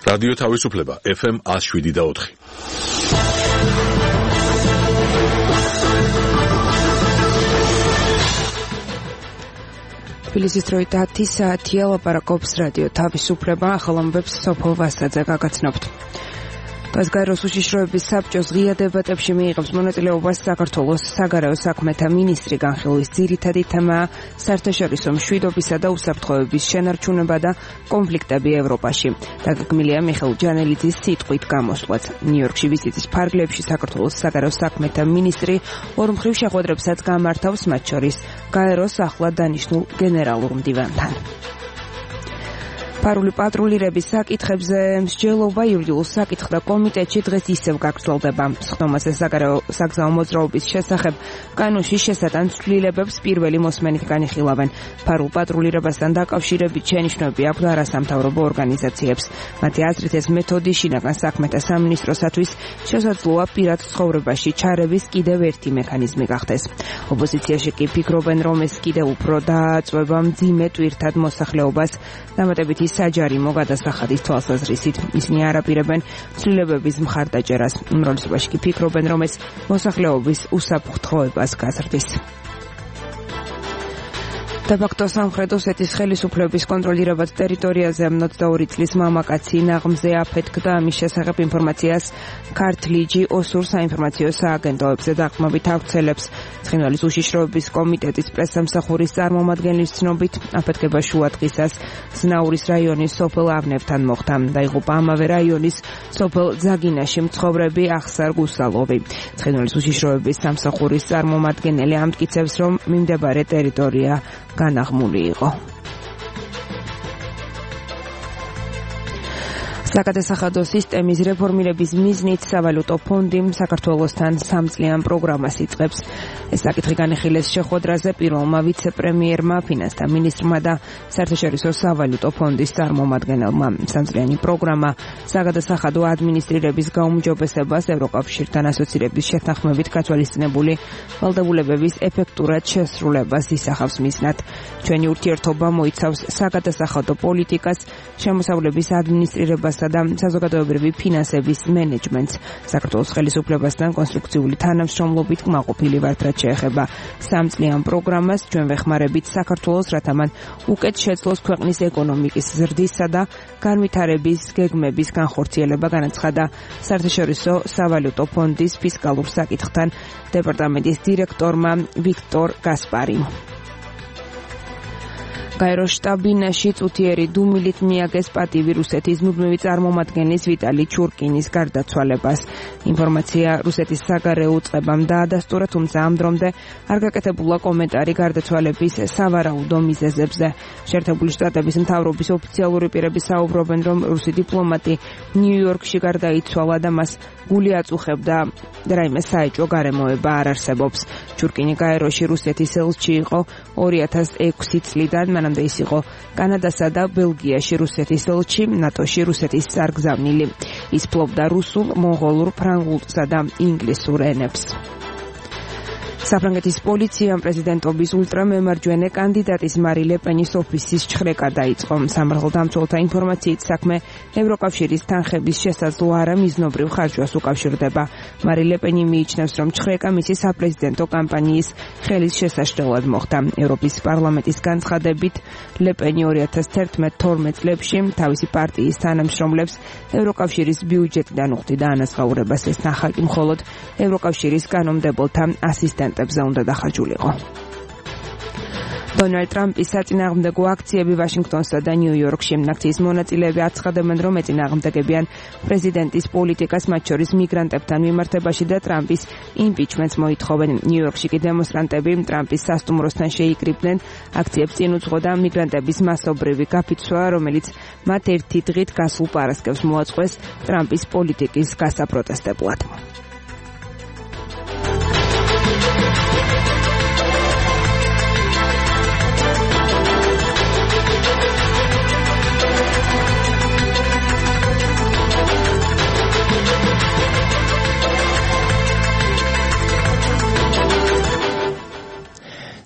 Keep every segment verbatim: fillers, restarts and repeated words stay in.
რადიო თავისუფლება ეფ ემ one oh seven და four. თბილისის დროით ათი საათია, ლაპარაკობს რადიო თავისუფლება, ახალამბებს სოფო ვასაძე გაგაცნობთ. გაზგაროს უშიშროების საბჭოს ღია დებატებში მიიღებს მონაწილეობას საქართველოს საგარეო საქმეთა მინისტრი. განხილვის ძირითადი თემაა საერთაშორისო მშვიდობისა და უსაფრთხოების შენარჩუნება და კონფლიქტები ევროპაში. დაგეგმილია მიხეილ ჯანელიძის სიტყვით გამოსვლაც. ნიუ-იორკში ვიზიტის ფარგლებში საქართველოს საგარეო საქმეთა მინისტრი ორ მხრივ შეხვედრებსაც გამართავს, მათ შორის გაეროს ახლად დანიშნულ გენერალურ მდივანთან. ფარული პატრულირების საკითხებზე მსჯელობა იურიდიულ საკითხთა კომიტეტში დღეს ისევ გაგრძელდება. სხდომაზე საგარეო საგზაო მოძრაობის შესახებ კანონში შესატან ცვლილებებს პირველი მოსმენით განიხილავენ. ფარულ პატრულირებასთან დაკავშირებით შენიშვნები აქვთ არასამთავრობო ორგანიზაციებს. მათი აზრით ეს მეთოდი შინაგან საქმეთა სამინისტროსათვის შესაძლოა პირად ცხოვრებაში ჩარევის კიდევ ერთი მექანიზმი გახდეს. ოპოზიციაში კი ფიქრობენ, რომ ეს კიდევ უფრო დააწვევა მძიმე ტვირთად მოსახლეობას დამატებითი საჯარიმო გადასახადის თვალსაზრისით. ისინი არაპირებენ ცვლილებების მხარდაჭერას. უმრავლესობაში კი ფიქრობენ, რომ ეს მოსახლეობის უსაფრთხოებას გაზრდის. დე-ფაქტო სამხრეთ ოსეთის ხელისუფლების კონტროლირებად ტერიტორიაზე ოცდაორი წლის მამაკაცი ნაღმზე აფეთქდა. ამის შესახებ ინფორმაციას ქართლიჯი ოსურ საინფორმაციო სააგენტოებზე დაყრდნობით ავრცელებს. ცხინვალის უშიშროების კომიტეტის პრესსამსახურის წარმომადგენლის ცნობით, აფეთქება შუადღისას ზნაურის რაიონის სოფელ ავნებთან მოხდა. დაიღუპა ამავე რაიონის სოფელ ძაგინაში მცხოვრები ახსარ გუსალოვი. ცხინვალის უშიშროების სამსახურის წარმომადგენელი ამტკიცებს, რომ მიმდებარე ტერიტორია განაღმული იყო. საკადასახადო სისტემის რეფორმირების მიზნით სავალუტო ფონდი საქართველოსთან სამწლიან პროგრამას იწყებს. ეს საკითხი განიხილეს შეხვედრაზე პირველმა ვიცე-პრემიერმა, ფინანსთა მინისტრმა და საერთაშორისო სავალუტო ფონდის წარმომადგენელმა. სამწლიანი პროგრამა საკადასახადო ადმინისტრირების გაუმჯობესებას, ევროკავშირთან ასოცირების შეთანხმებით გათვალისწინებული ვალდებულებების ეფექტურად შესრულებას ისახავს მიზნად. ჩვენი ურთიერთობა მოიცავს საკადასახადო პოლიტიკას, შემოსავლების ადმინისტრირებასა და საზოგადოებრივი ფინანსების მენეჯმენტს. საქართველოს ხელისუფლებასთან კონსტრუქციული თანამშრომლობით კმაყოფილი ვართ, რაც შეეხება სამწლიან პროგრამას. ჩვენ ვეხმარებით საქართველოს, რათა მან უკეთ შეძლოს ქვეყნის ეკონომიკის ზრდისა და განვითარების გეგმების განხორციელება, განაცხადა საერთაშორისო სავალუტო ფონდის ფისკალურ საკითხთან დეპარტამენტის დირექტორმა ვიქტორ გასპარი. გაეროს შტაბ-ბინაში წუთიერი დუმილით მიაგეს პატივი რუსეთის მუდმივი წარმომადგენლის ვიტალი ჩურკინის გარდაცვალებას. ინფორმაცია რუსეთის საგარეო უწყებამ დაადასტურა, თუმცა ამ დრომდე არ გაკეთებულა კომენტარი გარდაცვალების სავარაუდო მიზეზებზე. შეერთებული შტატების მთავრობის ოფიციალური პირები საუბრობენ, რომ რუსი დიპლომატი ნიუ-იორკში გარდაიცვალა და მას გული აწუხებდა და რაიმე საეჭვო გარემოება არ არსებობს. ჩურკინი გაეროში რუსეთის ელჩი იყო ორი ათას ექვსი წლიდან, მანამდე ის იყო კანადასა და ბელგიაში რუსეთის ელჩი, ნატოში რუსეთის სარგზავნილი. ის ფლობდა რუსულ, მონღოლურ, ფრანგულსა და ინგლისურ ენებს. საფრანგეთის პოლიციამ პრეზიდენტობის ულტრამემარჯვენე კანდიდატის მარი ლეპენის ოფისის ჩხრეკა დაიწყო. სამართალდამცველთა ინფორმაციით საქმე ევროკავშირის თანხების შესაძლო არამიზნობრივ ხარჯვას უკავშირდება. მარი ლეპენი მიიჩნევს, რომ ჩხრეკა მისი საპრეზიდენტო კამპანიის ხელის შესაშლელად მოხდა. ევროპის პარლამენტის განცხადებით, ლეპენი ორი ათას თერთმეტ თორმეტ წლებში თავისი პარტიის თანამშრომლებს ევროკავშირის ბიუჯეტიდან უხდიდა ანაზღაურებას. ეს ნახაკი მხოლოდ ევროკავშირის კანონმდებელთა ასისტენტ უნდა დახარჯულიყო. დონალდ ტრამპის საწინააღმდეგო აქციები ვაშინგტონსა და ნიუ-იორკში. აქციის მონაწილეები აცხადებენ, რომ ეწინააღმდეგებიან პრეზიდენტის პოლიტიკას, მათ შორის მიგრანტებთან მიმართებაში და ტრამპის იმპიჩმენტს მოითხოვენ. ნიუ-იორკში კი დემონსტრანტები ტრამპის სასტუმროსთან შეიკრიბნენ. აქციებს წინ უძღოდა მიგრანტების მასობრივი გაფიცვა, რომელიც მათ ერთი დღით გასულ პარასკევს მოაწყვეს ტრამპის პოლიტიკის გასაპროტესტებლად.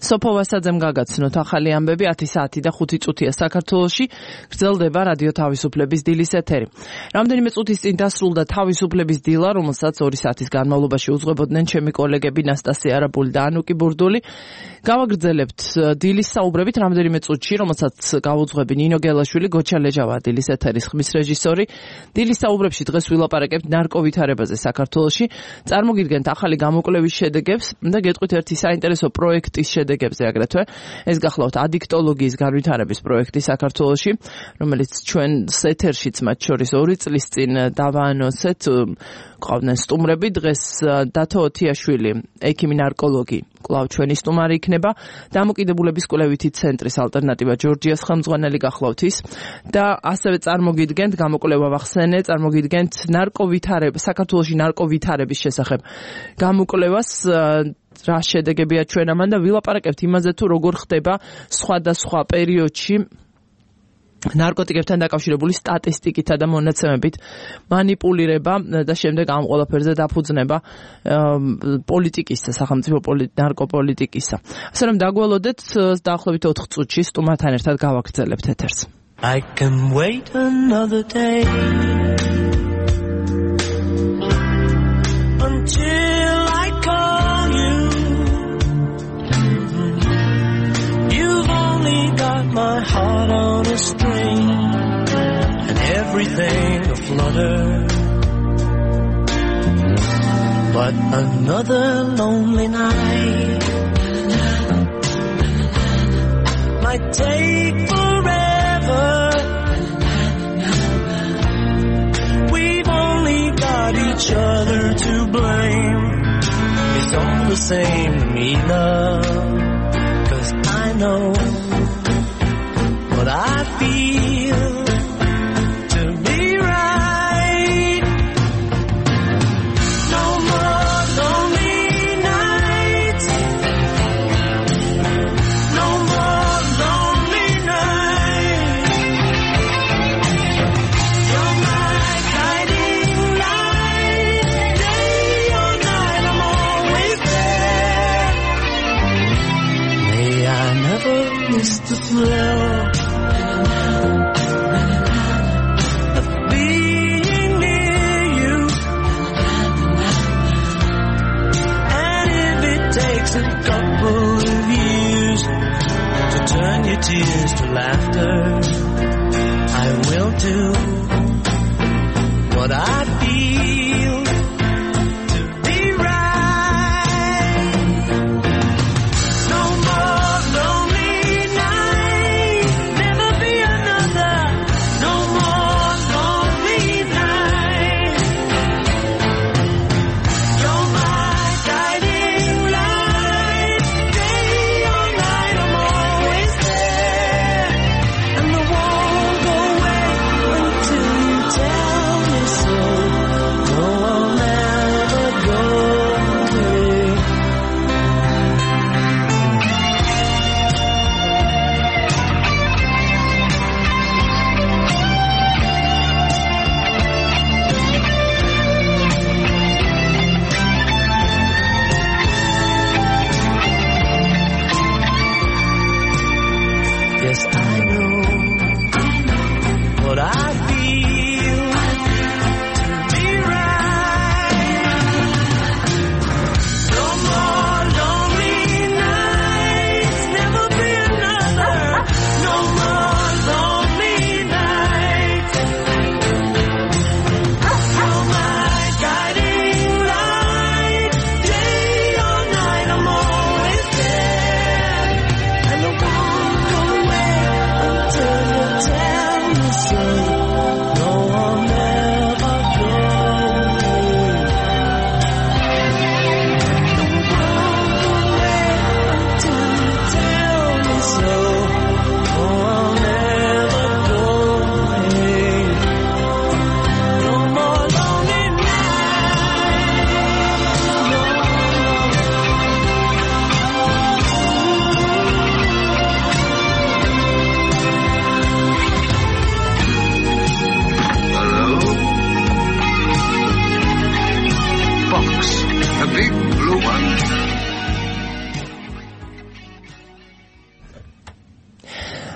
სოფო ვასაძემ გაგაცნოთ ახალი ამბები ათი საათი და ხუთი წუთია საქართველოში გრძელდება რადიო თავისუფლების დილის ეთერი. რამდენიმე წუთის წინ დასრულდა თავისუფლების დილა, რომელსაც ორი საათის განმავლობაში უძღვებოდნენ ჩემი კოლეგები ნასტასია არაბული და ანუკი ბურდული. გავაგრძელებთ დილის საუბრებით რამდენიმე წუთში, რომელსაც გავუძღვები ნინო გელაშვილი, გოჩა ლეჟავა დილის ეთერის ხმის რეჟისორი. დილის საუბრებში დღეს ვილაპარაკებთ ნარკოვითარებაზე საქართველოში. წარმოგიდგენთ ახალი გამოკვლევის შედეგებს და გეტყვით ერთი საინტერესო პროექტის შედეგებზე აგრეთვე. ეს გახლავთ ადიქტოლოგიის განვითარების პროექტი საქართველოში, რომელიც ჩვენს ეთერშიც მათ შორის ორი წლის წინ დავაანონსეთ. ყავდნენ სტუმრები. დღეს დათო ოთიაშვილი, ექიმი ნარკოლოგი, კვლავ ჩვენი სტუმარი იქნება. დამოკიდებულების კვლევითი ცენტრის ალტერნატივა ჯორჯიას ხელმძღვანელი გახლავთ ის და ასევე წარმოგიდგენთ გამოკვლევა ვახსენე, წარმოგიდგენთ ნარკოვითარება, საქართველოში ნარკოვითარების შესახებ გამოკვლევას, რა შედეგებია ჩვენ ამან და ვილაპარაკებთ იმაზე თუ როგორ ხდება სხვადასხვა პერიოდში ნარკოტიკებთან დაკავშირებული სტატისტიკითა და მონაცემებით მანიპულირება და შემდეგ ამ ყველაფერზე დაფუძნება პოლიტიკისა, სახელმწიფო ნარკოპოლიტიკისა. ასე რომ დაგველოდეთ დაახლოებით ოთხ წუთში სტუმართან ერთად გავაგრძელებთ ეთერს. I can wait another day until I call you. You've only got my heart on a string and everything aflutter. But another lonely night might take forever. We've only got each other to blame. It's all the same to me, love, 'cause I know what I feel to be right. No more lonely nights. No more lonely nights. You're my guiding light. Day or night, I'm always there. May I never miss the thrill of being near you. And if it takes a couple of years to turn your tears to laughter, I will do what I feel to be right. No more lonely nights, never be another. No more lonely nights. You're my guiding light. Day or night, I'm always there. And I won't go away until you tell me so. No, I'll never go away. Yes, I know what I feel to be right. No more lonely nights, never be another. No more lonely nights. You're my guiding light. Day or night, I'm always there. And I won't go away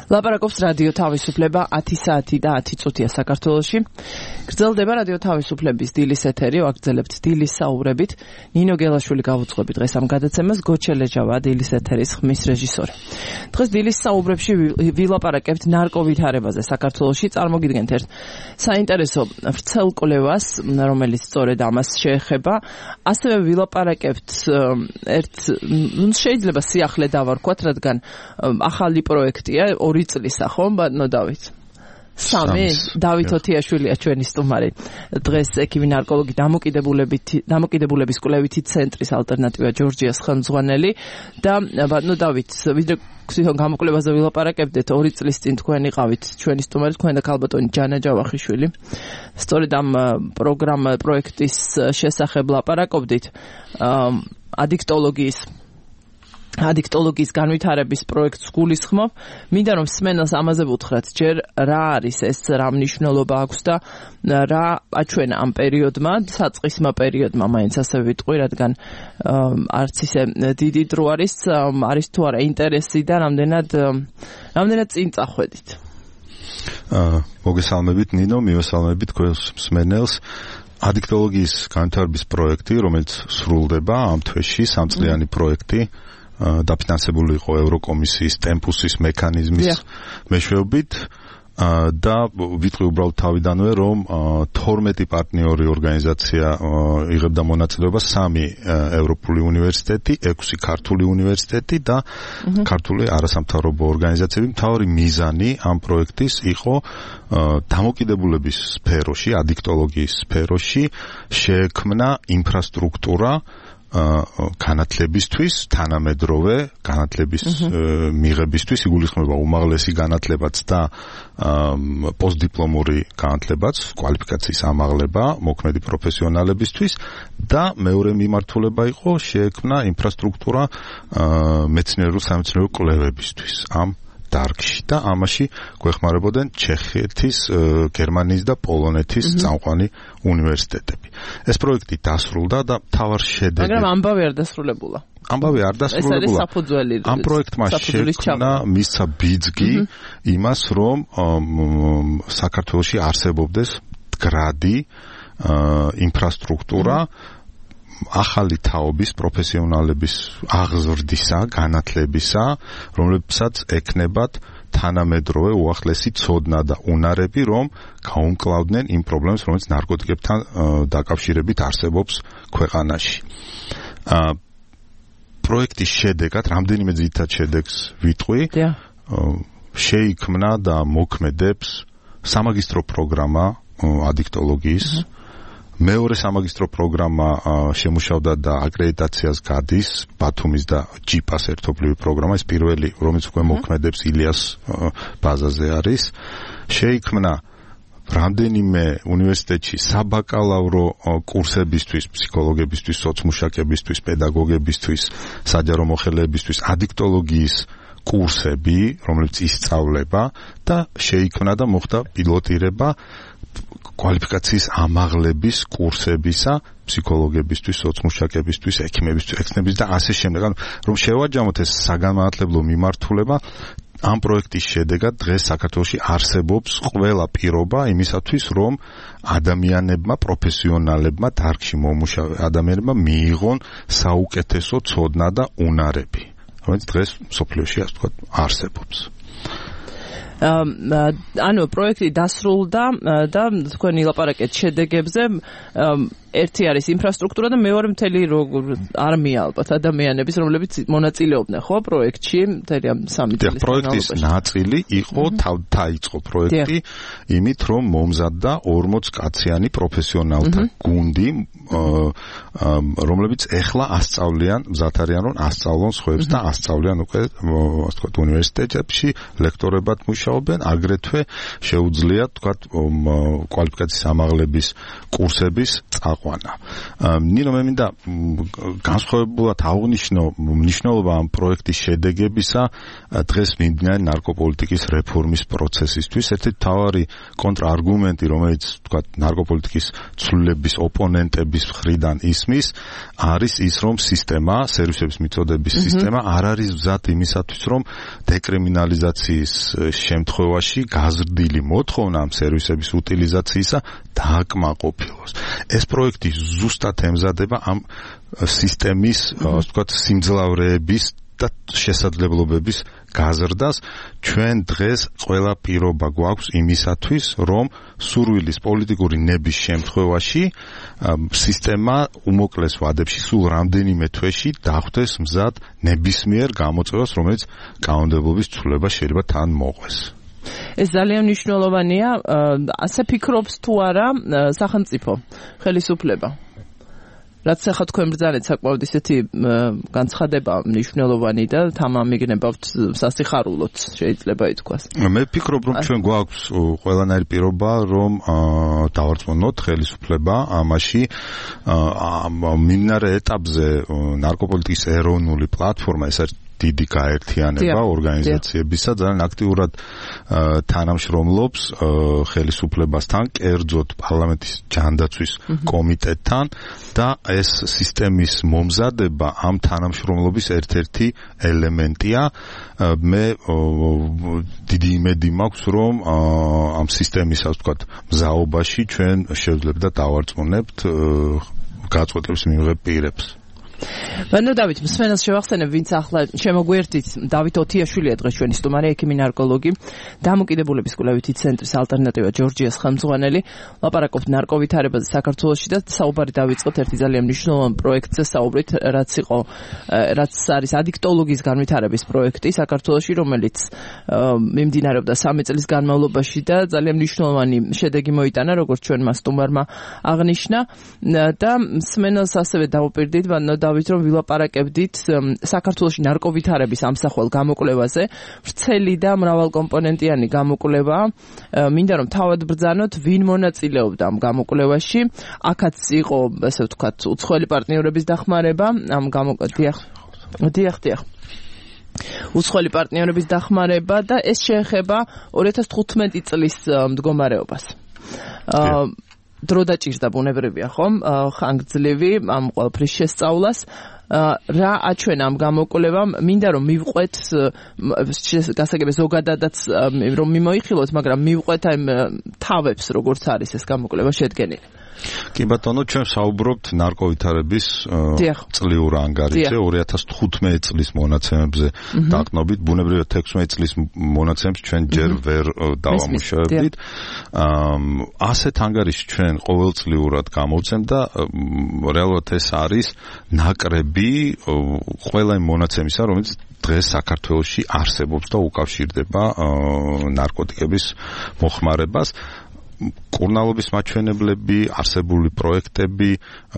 ლაპარაკობს რადიო თავისუფლება ათი საათი და ათი წუთია საქართველოში. გრძელდება რადიო თავისუფლების დილის ეთერი, ვაგრძელებთ დილის საუბრებით. ნინო გელაშვილი გავუძღვები დღეს ამ გადაცემას, გოჩელეჯავა დილის ეთერის ხმის რეჟისორი. დღეს დილის საუბრებში ვილაპარაკებთ ნარკოვითარებაზე საქართველოში. წარმოგიდგენთ ერთ საინტერესო ვრცელ კვლევას, რომელიც სწორედ ამას შეეხება. ასევე ვილაპარაკებთ ერთ შეიძლება სიახლე დავარქვათ, რადგან ახალი პროექტია ორი წლისა, ხო, ბატონო დავით? სამი დავით ოთიაშვილია ჩვენი სტუმარი. დღეს ექიმი ნარკოლოგი დამოკიდებულების კვლევითი ცენტრის ალტერნატივა ჯორჯიას ხელმძღვანელი და ბატონო დავით, ვიდრე თვითონ გამოკვლევაზე ვილაპარაკებდეთ, ორი წლის წინ თქვენ იყავით ჩვენი სტუმარი, თქვენ და ქალბატონი ჯანა ჯავახიშვილი. სწორედ ამ პროგრამა პროექტის შესახებ ლაპარაკობდით. ადიქტოლოგიის ადიქტოლოგიის განვითარების პროექტს გულისხმობ. მინდა რომ სმენელს ამაზე ვუთხრათ, ჯერ რა არის ეს, რა მნიშვნელობა აქვს და რა აჩვენა ამ პერიოდმა, საწყისმა პერიოდმა, მაინც ასე ვიტყვი, რადგან არც ისე დიდი დრო არის, არის თუ არა ინტერესი და რამდენად რამდენად წინ წახვედით. მოგესალმებით ნინო, მივესალმებით თქვენს სმენელს. ადიქტოლოგიის განვითარების პროექტი, რომელიც სრულდება ამ თვეში, სამწლიანი პროექტი, დაფინანსებული იყო ევროკომისიის ტემპუსის მექანიზმის მეშვეობით და ვიტყვი უბრალოდ თავიდანვე, რომ თორმეტი პარტნიორი ორგანიზაცია იღებდა მონაწილეობას, სამი ევროპული უნივერსიტეტი, ექვსი ქართული უნივერსიტეტი და ქართული არასამთავრობო ორგანიზაციები. მთავარი მიზანი ამ პროექტის იყო დამოკიდებულების სფეროში, ადიქტოლოგიის სფეროში შეექმნა ინფრასტრუქტურა განათლებისთვის, თანამედროვე განათლების მიღებისთვის, იგულისხმება უმაღლესი განათლებაც და პოსტდიპლომური განათლებაც, კვალიფიკაციის ამაღლება მოქმედი პროფესიონალებისთვის და მეორე მიმართულება იყო შეექმნა ინფრასტრუქტურა მეცნიერულ-სამეცნიერო კვლევებისთვის ამ დარგში და ამაში გვეხმარებოდნენ ჩეხეთის, გერმანიის და პოლონეთის წამყვანი უნივერსიტეტები. ეს პროექტი დასრულდა და მთავარ შედეგი. მაგრამ ამბავი არ დასრულებულა. ამბავი არ დასრულებულა. ამ პროექტმა შექმნა მისცა ბიძგი იმას, რომ საქართველოში არსებობდეს მდგრადი ინფრასტრუქტურა ახალი თაობის პროფესიონალების აღზრდისა, განათლებისა, რომლებსაც ექნებათ თანამედროვე უახლესი ცოდნა და უნარები, რომ გაუმკლავდნენ იმ პრობლემებს, რომელიც ნარკოტიკებთან დაკავშირებით არსებობს ქვეყანაში. პროექტის შედეგად, რამდენიმე ძირითად შედეგს ვიტყვი, შეიქმნა და მოქმედებს სამაგისტრო პროგრამა ადიქტოლოგიის. მეორე სამაგისტრო პროგრამა შემუშავდა და აკრედიტაციას გადის ბათუმის და ჯიპას ერთობლივი პროგრამა. ეს პირველი, რომელიც უკვე მოქმედებს ილიას ბაზაზე არის. შეიქმნა რამდენიმე უნივერსიტეტში საბაკალავრო კურსებისთვის, ფსიქოლოგებისთვის, სოცმუშაკებისთვის, პედაგოგებისთვის, საჯარო მოხელეებისთვის ადიქტოლოგიის კურსები, რომლებიც ისწავლება და შეიქმნა და მოხდა პილოტირება კვალიფიკაციის ამაღლების კურსებისა ფსიქოლოგებისთვის, სოცმუშაკებისთვის, ექიმებისთვის, ექნების და ასე შემდეგ. რომ შევაჯამოთ ეს საგანმანათლებლო მიმართულება, ამ პროექტის შედეგად დღეს საქართველოში არსებობს ყველა პირობა იმისათვის, რომ ადამიანებმა, პროფესიონალებმა, დარგში მომუშავე ადამიანებმა მიიღონ საუკეთესო ცოდნა და უნარები, რომელიც დღეს მსოფლიოში ასე ვთქვათ არსებობს. ანუ პროექტი დასრულდა და თქვენი ლაპარაკეთ შედეგებზე. ერთი არის ინფრასტრუქტურა და მეორე მთელი არმია ალბათ ადამიანების, რომლებიც მონაწილეობდნენ ხო პროექტში მთელი ამ სამი წლის განმავლობაში. პროექტის ნაწილი იყო დაიწყო პროექტი იმით, რომ მომზადდა ორმოც კაციანი პროფესიონალთა გუნდი, რომლებიც ეხლა ასწავლიან, მზად არიან რომ ასწავლონ სხვებს და ასწავლიან უკვე ასე ვთქვათ უნივერსიტეტებში, ლექტორებად მუშაობენ, აგრეთვე შეუძლიათ ვთქვათ კვალიფიკაციის ამაღლების კურსების წაყვა წამყვანა. ნინო მე მინდა განსხვავებულად აღვნიშნო მნიშვნელობა ამ პროექტის შედეგებისა დღეს მიმდინარე ნარკოპოლიტიკის რეფორმის პროცესისთვის. ერთ-ერთი მთავარი კონტრარგუმენტი, რომელიც თქვა ნარკოპოლიტიკის ცვლილების ოპონენტების მხრიდან ისმის, არის ის, რომ სისტემა, სერვისების მიწოდების სისტემა არ არის მზად იმისათვის, რომ დეკრიმინალიზაციის შემთხვევაში გაზრდილი მოთხოვნა ამ სერვისების უტილიზაციისა დააკმაყოფილოს. ეს პროექტი ზუსტად ემზადება ამ სისტემის, ასე ვთქვათ, სიმძლავრეების და შესაძლებლობების გაზრდას. ჩვენ დღეს ყველა პირობა გვაქვს იმისათვის, რომ სურვილის პოლიტიკური ნების შემთხვევაში სისტემა უმოკლეს ვადებში სულ რამდენიმე თვეში დახვდეს მზად ნებისმიერ გამოწვევას, რომელიც კანონმდებლობის ცვლილება შეიძლება თან მოყვეს. ეს ძალიან მნიშვნელოვანია. ასე ფიქრობს თუ არა სახელმწიფო ხელისუფლება? რაც ახლა თქვენ ბრძანეთ საკმაოდ ისეთი განცხადება მნიშვნელოვანი და თამამიგნებავთ სასიხარულოც შეიძლება ითქვას. მე ვფიქრობ, რომ ჩვენ გვაქვს ყველანაირი პირობა, რომ დავარწმუნოთ ხელისუფლება ამაში. მიმდინარე ეტაპზე ნარკოპოლიტიკის ეროვნული პლატფორმა, ეს არის დიდი გაერთიანება ორგანიზაციებისა, ძალიან აქტიურად თანამშრომლობს ხელისუფლებასთან, კერძოდ პარლამენტის ჯანდაცვის კომიტეტთან და ეს სისტემის მომზადება ამ თანამშრომლობის ერთ-ერთი ელემენტია. მე დიდი იმედი მაქვს, რომ ამ სისტემის, ასე ვთქვათ, მზაობაში ჩვენ შევძლებთ და დავარწმუნებთ გაწყვეტილების მიღებ პირებს. ბანო დავით, მსმენელს შევახსენებ, ვინც ახლა შემოგვერთით, დავით ოთიაშვილია დღეს ჩვენი სტუმარი, ექიმი ნარკოლოგი, დამოკიდებულების კვლევითი ცენტრის ალტერნატივა ჯორჯიას ხელმძღვანელი. ლაპარაკობთ ნარკოვითარებაზე საქართველოში და საუბარი დავიწყოთ ერთი ძალიან მნიშვნელოვანი პროექტზე საუბრით, რაც იყო, რაც არის ადიქტოლოგიის განვითარების პროექტი საქართველოში, რომელიც მიმდინარეობდა სამი წლის განმავლობაში და ძალიან მნიშვნელოვანი შედეგი მოიტანა, როგორც ჩვენმა სტუმარმა აღნიშნა და მსმენელს ასევე დავუპირდით, ბანო დავით, რომ ვილაპარაკებდით საქართველოში ნარკოვითარების ამსახველ გამოკვლევაზე, ვრცელი და მრავალკომპონენტიანი გამოკვლევა. მინდა რომ თავად ბრძანოთ, ვინ მონაწილეობდა ამ გამოკვლევაში. აქაც იყო, ასე ვთქვათ, უცხოელი პარტნიორების დახმარება, ამ გამოკვლევაში. დიახ, დიახ. უცხოელი პარტნიორების დახმარება და ეს შეეხება ორი ათას თხუთმეტი წლის მდგომარეობას. დრო დაჭირდა ბუნებრივია, ხომ? ხანგრძლივი ამ ყველაფრის შესწავლას. რა აჩვენა ამ გამოკვლევამ? მინდა რომ მივყვეთ გასაგებია ზოგადადაც რომ მიმოიხილოთ, მაგრამ მივყვეთ აი თავებს, როგორც არის ეს გამოკვლევა შედგენილი. კი ბატონო, ჩვენ საუბრობთ ნარკოვითარების წლიურ ანგარიშზე, ორი ათას თხუთმეტი წლის მონაცემებზე დაყნობით, ბუნებრივია თექვსმეტი წლის მონაცემებს ჩვენ ჯერ ვერ დავამუშავებდით. ასეთ ანგარიშს ჩვენ ყოველწლიურად გამოვცემთ და რეალურად ეს არის ნაკრები ყველა იმ მონაცემისა, რომელიც დღეს საქართველოში არსებობს და უკავშირდება ნარკოტიკების მოხმარებას. კურნალობის მაჩვენებლები, არსებული პროექტები,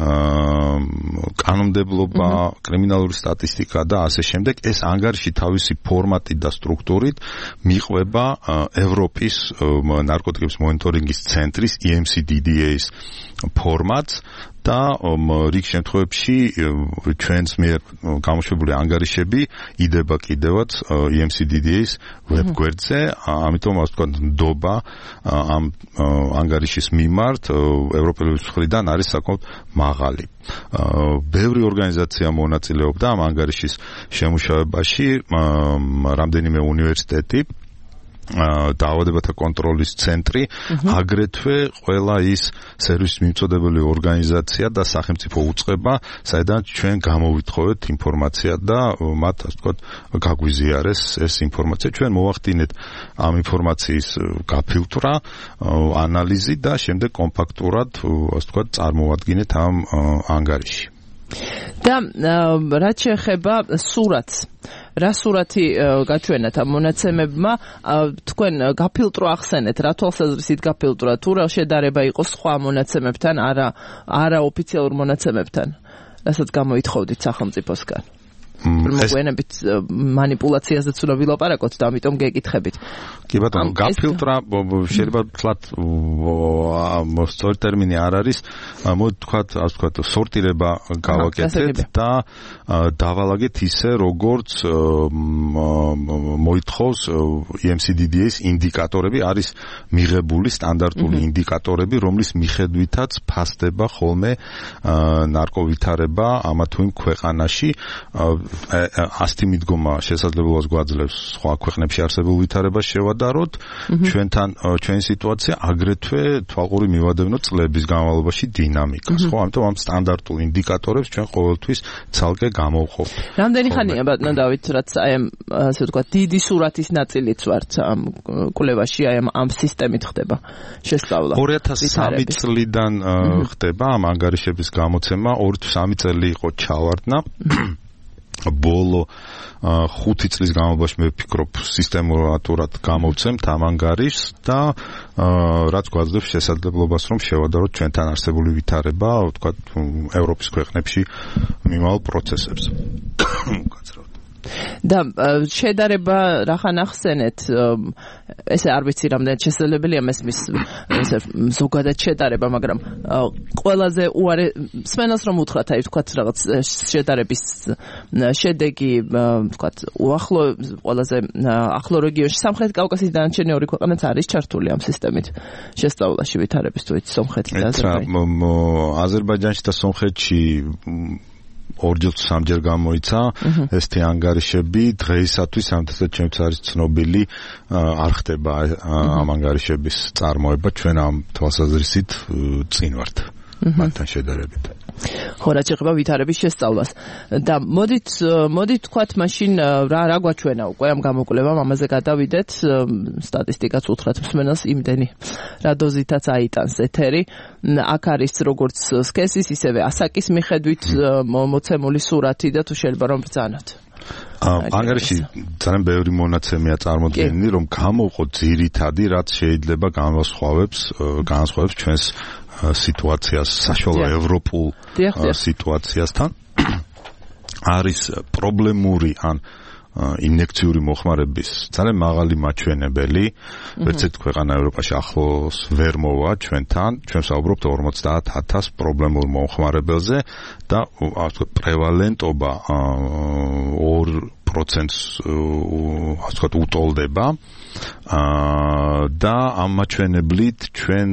კანონმდებლობა, კრიმინალური სტატისტიკა და ასე შემდეგ. ეს ანგარიში თავისი ფორმატით და სტრუქტურით მიყვება ევროპის ნარკოტიკების მონიტორინგის ცენტრის E M C D D A-ის ფორმატს და რიგ შემთხვევებში ჩვენს მიერ გამოშვებული ანგარიშები იდება კიდევაც E M C D D A-ის ვებგვერდზე, ამიტომ ასე ვთქვათ, ნდობა ამ ანგარიშის მიმართ ევროპელების მხრიდან არის საკმაოდ მაღალი. ბევრი ორგანიზაცია მონაწილეობდა ამ ანგარიშის შემუშავებაში, რამდენიმე უნივერსიტეტი, დაავადებათა კონტროლის ცენტრი, აგრეთვე ყველა ის სერვისის მიმწოდებელი ორგანიზაცია და სახელმწიფო უწყება, საიდანაც ჩვენ გამოვითხოვეთ ინფორმაცია და მათ, ასე ვთქვათ, გაგვიზიარეს ეს ინფორმაცია. ჩვენ მოვახდინეთ ამ ინფორმაციის გაფილტრა, ანალიზი და შემდეგ კომპაქტურად, ასე ვთქვათ, წარმოვადგინეთ ამ ანგარიში. და რაც შეეხება სურათს, რა სურათი გაჩვენათ ამ მონაცემებმა, თქვენ გაფილტრო ახსენეთ, რა თვალსაზრისით გაფილტრა, თუ რა შედარება იყო სხვა მონაცემებთან, არა არა ოფიციალურ მონაცემებთან, რასაც გამოითხოვდით სახელმწიფოსგან? მოგვიანებით მანიპულაციაზეც უნდა ვილაპარაკოთ და ამიტომ გეკითხებით. კი ბატონო, გაფილტრა შეიძლება ვთქვათ სწორი ტერმინი არ არის, მოდი ვთქვათ, ასე ვთქვათ, სორტირება გავაკეთეთ და დავალაგეთ ისე, როგორც მოითხოვს E M C D D A-ის ინდიკატორები, არის მიღებული სტანდარტული ინდიკატორები, რომლის მიხედვითაც ფასდება ხოლმე ნარკოვითარება ამა თუ იმ ქვეყანაში. ასეთი მიდგომა შესაძლებლობას გვაძლევს სხვა ქვეყნებში არსებულ ვითარებას შევადაროთ, ჩვენთან ჩვენი სიტუაცია აგრეთვე თვალყური მივადევნოთ წლების განმავლობაში დინამიკას, ხო? ამიტომ ამ სტანდარტულ ინდიკატორებს ჩვენ ყოველთვის ცალკე გამოვყოფ. რამდენი ხანია ბატონო დავით, რაც აი ამ ასე ვთქვათ, დიდი სურათის ნაწილიც ვართ ამ კვლევაში, აი ამ ამ სისტემით ხდება შესწავლა. ორი ათას სამი წლიდან ხდება ამ ანგარიშების გამოცემა, ორი თუ სამი წელი იყო ჩავარდნა. ბოლო ხუთი წლის განმავლობაში მე ვფიქრობ სისტემატურად გამოვცემთ ამ ანგარიშს და რაც გვაძლევს შესაძლებლობას რომ შევადაროთ ჩვენთან არსებული ვითარება, ვთქვათ, ევროპის ქვეყნებში მიმავალ პროცესებს. და შედარება რახან ახსენეთ, ესე არ ვიცი რამდენად შესაძლებელია მესმის ესე ზოგადად შედარება, მაგრამ ყველაზე უარე სმენელს რომ უთხრათ, აი ვთქვათ რაღაც შედარების შედეგი, ვთქვათ, უახლო ყველაზე ახლო რეგიონში, სამხრეთ კავკასიის დანარჩენი ორი ქვეყანაც არის ჩართული ამ სისტემით შესწავლაში ვითარების, თუ იცი, სომხეთი და აზერბაიჯანი. აზერბაიჯანში და სომხეთში ორჯერ თუ სამჯერ გამოიცა ესეთი ანგარიშები, დღეისათვის ამთასაც ჩემთვის არის ცნობილი, არ ხდება ამ ანგარიშების წარმოება, ჩვენ ამ თვალსაზრისით წინ ვართ მათთან შედარებით. ხო, რაც შეეხება ვითარების შესწავლას. და მოდით მოდით თქვათ მაშინ რა რა გვაჩვენა უკვე ამ გამოკვლევამ, ამაზე გადავიდეთ, სტატისტიკაც უთხრათ მსმენელს იმდენი რა დოზითაც აიტანს ეთერი. აქ არის როგორც სკესის, ისევე ასაკის მიხედვით მოცემული სურათი და თუ შეიძლება რომ ბრძანოთ. ანგარიში ძალიან ბევრი მონაცემია წარმოდგენილი, რომ გამოვყოთ ძირითადი, რაც შეიძლება განვასხვავებს განსხვავებს ჩვენს სიტუაციას საშუალო ევროპულ სიტუაციასთან. არის პრობლემური ან ინექციური მოხმარების ძალიან მაღალი მაჩვენებელი, ვერც ერთ ქვეყანა ევროპაში ახლოს ვერ მოვა ჩვენთან, ჩვენ ვსაუბრობთ ორმოცდაათ ათას პრობლემურ მომხმარებელზე და ასე პრევალენტობა ორ პროცენტს ასე ვთქვათ უტოლდება და ამ მაჩვენებლით ჩვენ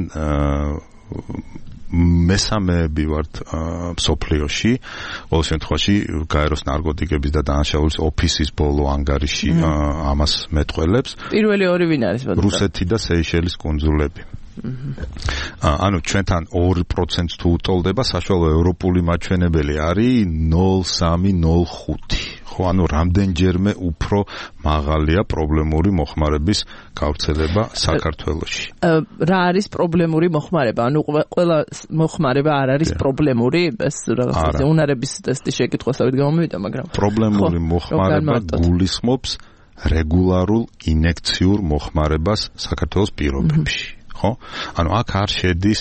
მესამეები ვართ მსოფლიოში, ყოველ შემთხვევაში გაეროს ნარკოტიკების და დანაშაულის ოფისის ბოლო ანგარიში ამას მეტყველებს. პირველი ორი ვინ არის? რუსეთი და სეიშელის კუნძულები. ანუ ჩვენთან ორ პროცენტს თუ უტოლდება, საშუალო ევროპული მაჩვენებელი არის ნულ სამი ნულ ხუთი. ხო, ანუ რამდენჯერმე უფრო მაღალია პრობლემური მოხმარების გავრცელება საქართველოში. რა არის პრობლემური მოხმარება? ანუ ყველა მოხმარება არ არის პრობლემური, ეს რაღაცა უნარების ტესტი შეკითხვასავით გამომივიდა, მაგრამ პრობლემური მოხმარება გულისხმობს რეგულარულ ინექციურ მოხმარებას საქართველოს პირობებში. ხო? ანუ აქ არ შედის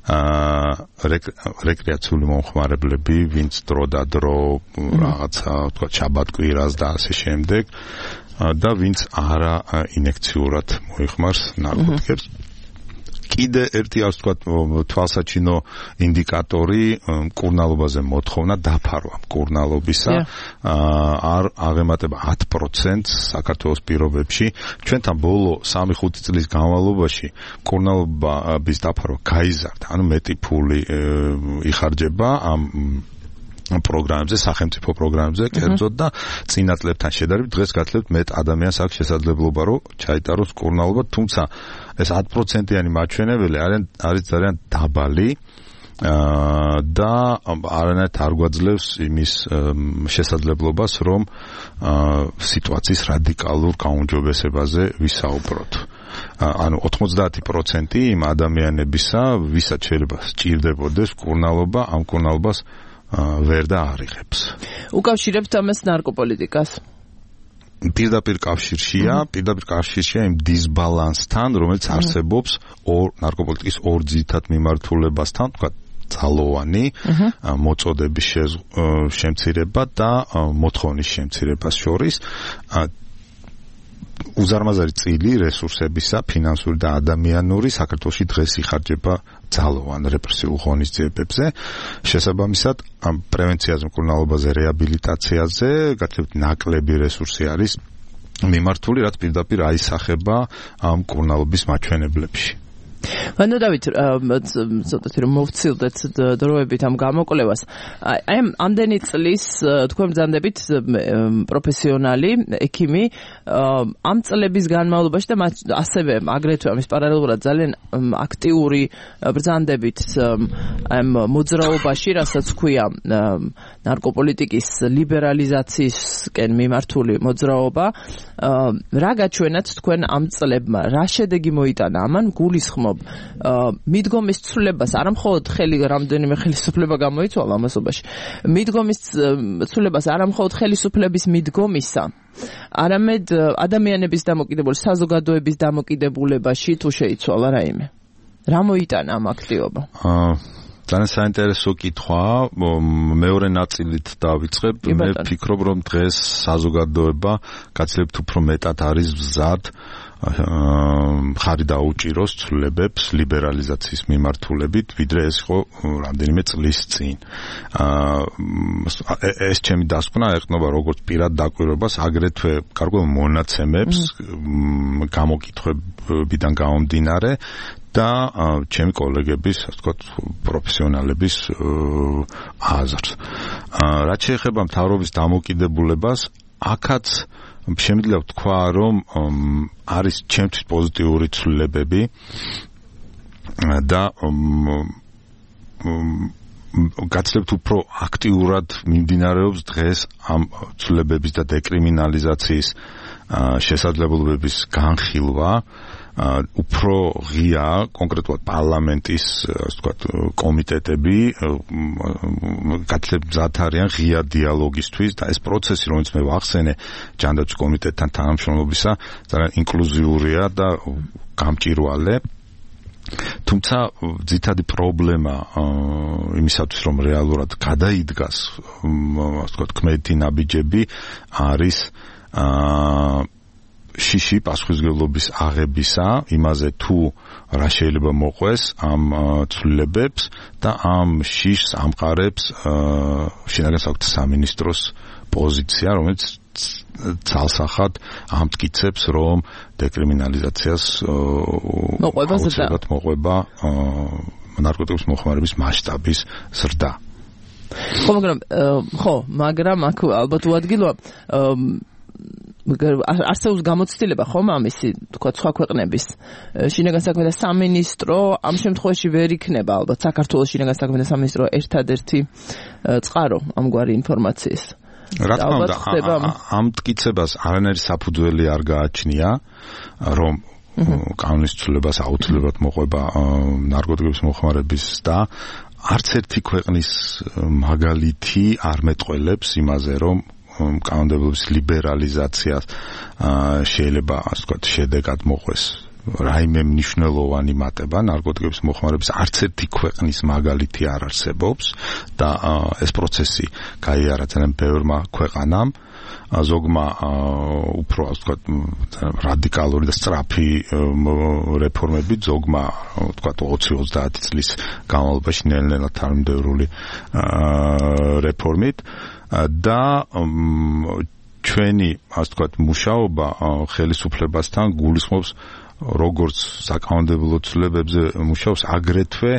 რეკრეაციული მომხმარებლები, ვინც დრო და დრო რაღაცა, თქვა, შაბათ-კვირას და ასე შემდეგ და ვინც არა ინექციურად მოიხმარს ნარკოტიკებს. კიდე ერთი ასე ვთქვათ თვალსაჩინო ინდიკატორი მკურნალობაზე მოთხოვნა დაფარვა მკურნალობისა არ აღემატება ათ პროცენტს საქართველოს პირობებში. ჩვენთან ბოლო სამი ხუთი წლის განმავლობაში მკურნალობის დაფარვა გაიზარდა, ანუ მეტი ფული იხარჯება ამ პროგრამებზე, სახელმწიფო პროგრამებზე, კერძოდ და წინა წლებთან შედარებით დღეს გათლებთ მეტ ადამიანს აქვს შესაძლებლობა რომ ჩაიტაროს მკურნალობა, თუმცა ეს ათ პროცენტიანი მაჩვენებელი არის ძალიან დაბალი და არანაირად არ გვაძლევს იმის შესაძლებლობას რომ სიტუაციის რადიკალურ გაუმჯობესებაზე ვისაუბროთ. ანუ ოთხმოცდაათი პროცენტი იმ ადამიანებისა, ვისაც შეიძლება სჭირდებოდეს მკურნალობა, ამ მკურნალობას ვერ და არიღებს. უკავშირებთ ამას ნარკოპოლიტიკას? პირდაპირ კავშირშია, პირდაპირ კავშირშია იმ დისბალანსთან, რომელიც არსებობს ორ ნარკოპოლიტიკის ორ ძირითად მიმართულებასთან, თქვა ძალოვანი მოწოდების შემცირება და მოთხოვნის შემცირებას შორის. უზარმაზარი წილი რესურსებისა, ფინანსური და ადამიანური საქართველოში დღეს იხარჯება ძალოვან რეპრესიულ ღონისძიებებზე. შესაბამისად, ამ პრევენციაზე, მკურნალობაზე, რეაბილიტაციაზე გაცილებით ნაკლები რესურსი არის მიმართული, რაც პირდაპირ აისახება ამ მკურნალობის მაჩვენებლებში. მანდა დავით, ცოტათი რომ მოვცილდეთ დროებით ამ გამოკვლევას. აი ამ ამდენი წლის თქვენ ბრძანდებით პროფესიონალი, ექიმი, ამ წლების განმავლობაში და ასევე აგრეთვე ამის პარალელურად ძალიან აქტიური ბრძანდებით ამ მოძრაობაში, რასაც ქვია ნარკოპოლიტიკის ლიბერალიზაციისკენ მიმართული მოძრაობა. რა გაჩვენათ თქვენ ამ წლებმა? რა შედეგი მოიტანა ამან? გულისხმობ მიდგომის ცვლილებას არა მხოლოდ ხელი რამდენიმე ხელისუფლება გამოიცვალა ამასობაში. მიდგომის ცვლილებას არა მხოლოდ ხელისუფლების მიდგომისა, არამედ ადამიანების დამოკიდებულება, საზოგადოების დამოკიდებულებაში თუ შეიცვალა რაიმე. რა მოიტანა ამ აქტივობა? ძალიან საინტერესო კითხვაა. მეორე ნაწილით დავიწყებ. მე ვფიქრობ, რომ დღეს საზოგადოება გაცილებით უფრო მეტად არის მზად ხარი დაუჭიროს ცვლილებებს ლიბერალიზაციის მიმართულებით, ვიდრე ეს იყო რამდენიმე წლის წინ. ეს ჩემი დასკვნა ეყრდნობა როგორც პირად დაკვირვებას, აგრეთვე გარკვეულ მონაცემებს გამოკითხვებიდან გამომდინარე და ჩემი კოლეგების, ასე ვთქვათ, პროფესიონალების აზრს. რაც შეეხება მთავრობის დამოკიდებულებას, აქაც შემიძლია ვთქვა, რომ არის ჩემთვის პოზიტიური ცვლილებები და გაცილებით უფრო აქტიურად მიმდინარეობს დღეს ამ ცვლილებების და დეკრიმინალიზაციის შესაძლებლობების განხილვა. უფრო ღია კონკრეტულად პარლამენტის, ასე ვთქვათ, კომიტეტები გაცილებით მზად არიან ღია დიალოგისთვის და ეს პროცესი, რომელიც მე ვახსენე ჯანდაცვის კომიტეტთან თანამშრომლობისა, ძალიან ინკლუზიურია და გამჭირვალე. თუმცა ძირითადი პრობლემა იმისათვის, რომ რეალურად გადაიდგას, ასე ვთქვათ, ქმედი ნაბიჯები არის შიში პასუხისმგებლობის აღებისა, იმაზე თუ რა შეიძლება მოყვეს ამ ცვლილებებს და ამ შიშს ამყარებს შინაგან საქმეთა სამინისტროს პოზიცია, რომელიც ძალსახად ამტკიცებს, რომ დეკრიმინალიზაციას აუცილებლად მოყვება ნარკოტიკების მოხმარების მასშტაბის ზრდა. ხო, მაგრამ ხო, მაგრამ აქ ალბათ უადგილოა არსებობს გამოცდილება ხომ ამისი, თქვა სხვა ქვეყნების შინაგან საქმეთა სამინისტრო ამ შემთხვევაში ვერ იქნება ალბათ საქართველოს შინაგან საქმეთა სამინისტრო ერთადერთი წყარო ამგვარი ინფორმაციის. რა თქმა უნდა, ამ მტკიცებას არანაირი საფუძველი არ გააჩნია, რომ კანონის ცვლილებას აუცილებლად მოყვება ნარკოტიკების მოხმარების და არც ერთი ქვეყნის მაგალითი არ მეტყველებს იმაზე, რომ კანონმდებლობის ლიბერალიზაციას შეიძლება, ასე ვთქვათ, შედეგად მოყვეს რაიმე მნიშვნელოვანი მატება ნარკოტიკების მოხმარების არც ერთი ქვეყნის მაგალითი არ არსებობს და ეს პროცესი გაიარა ძალიან ბევრმა ქვეყანამ, ზოგმა უფრო, ასე ვთქვათ, რადიკალური და სწრაფი რეფორმებით, ზოგმა, ვთქვათ, ოცი ოცდაათი წლის განმავლობაში ნელ-ნელა თანმიმდევრული რეფორმით და ჩვენი, ასე ვთქვათ, მუშაობა ხელისუფლებასთან გულისხმობს როგორც საკანონმდებლო ცვლილებებზე მუშაობს, აგრეთვე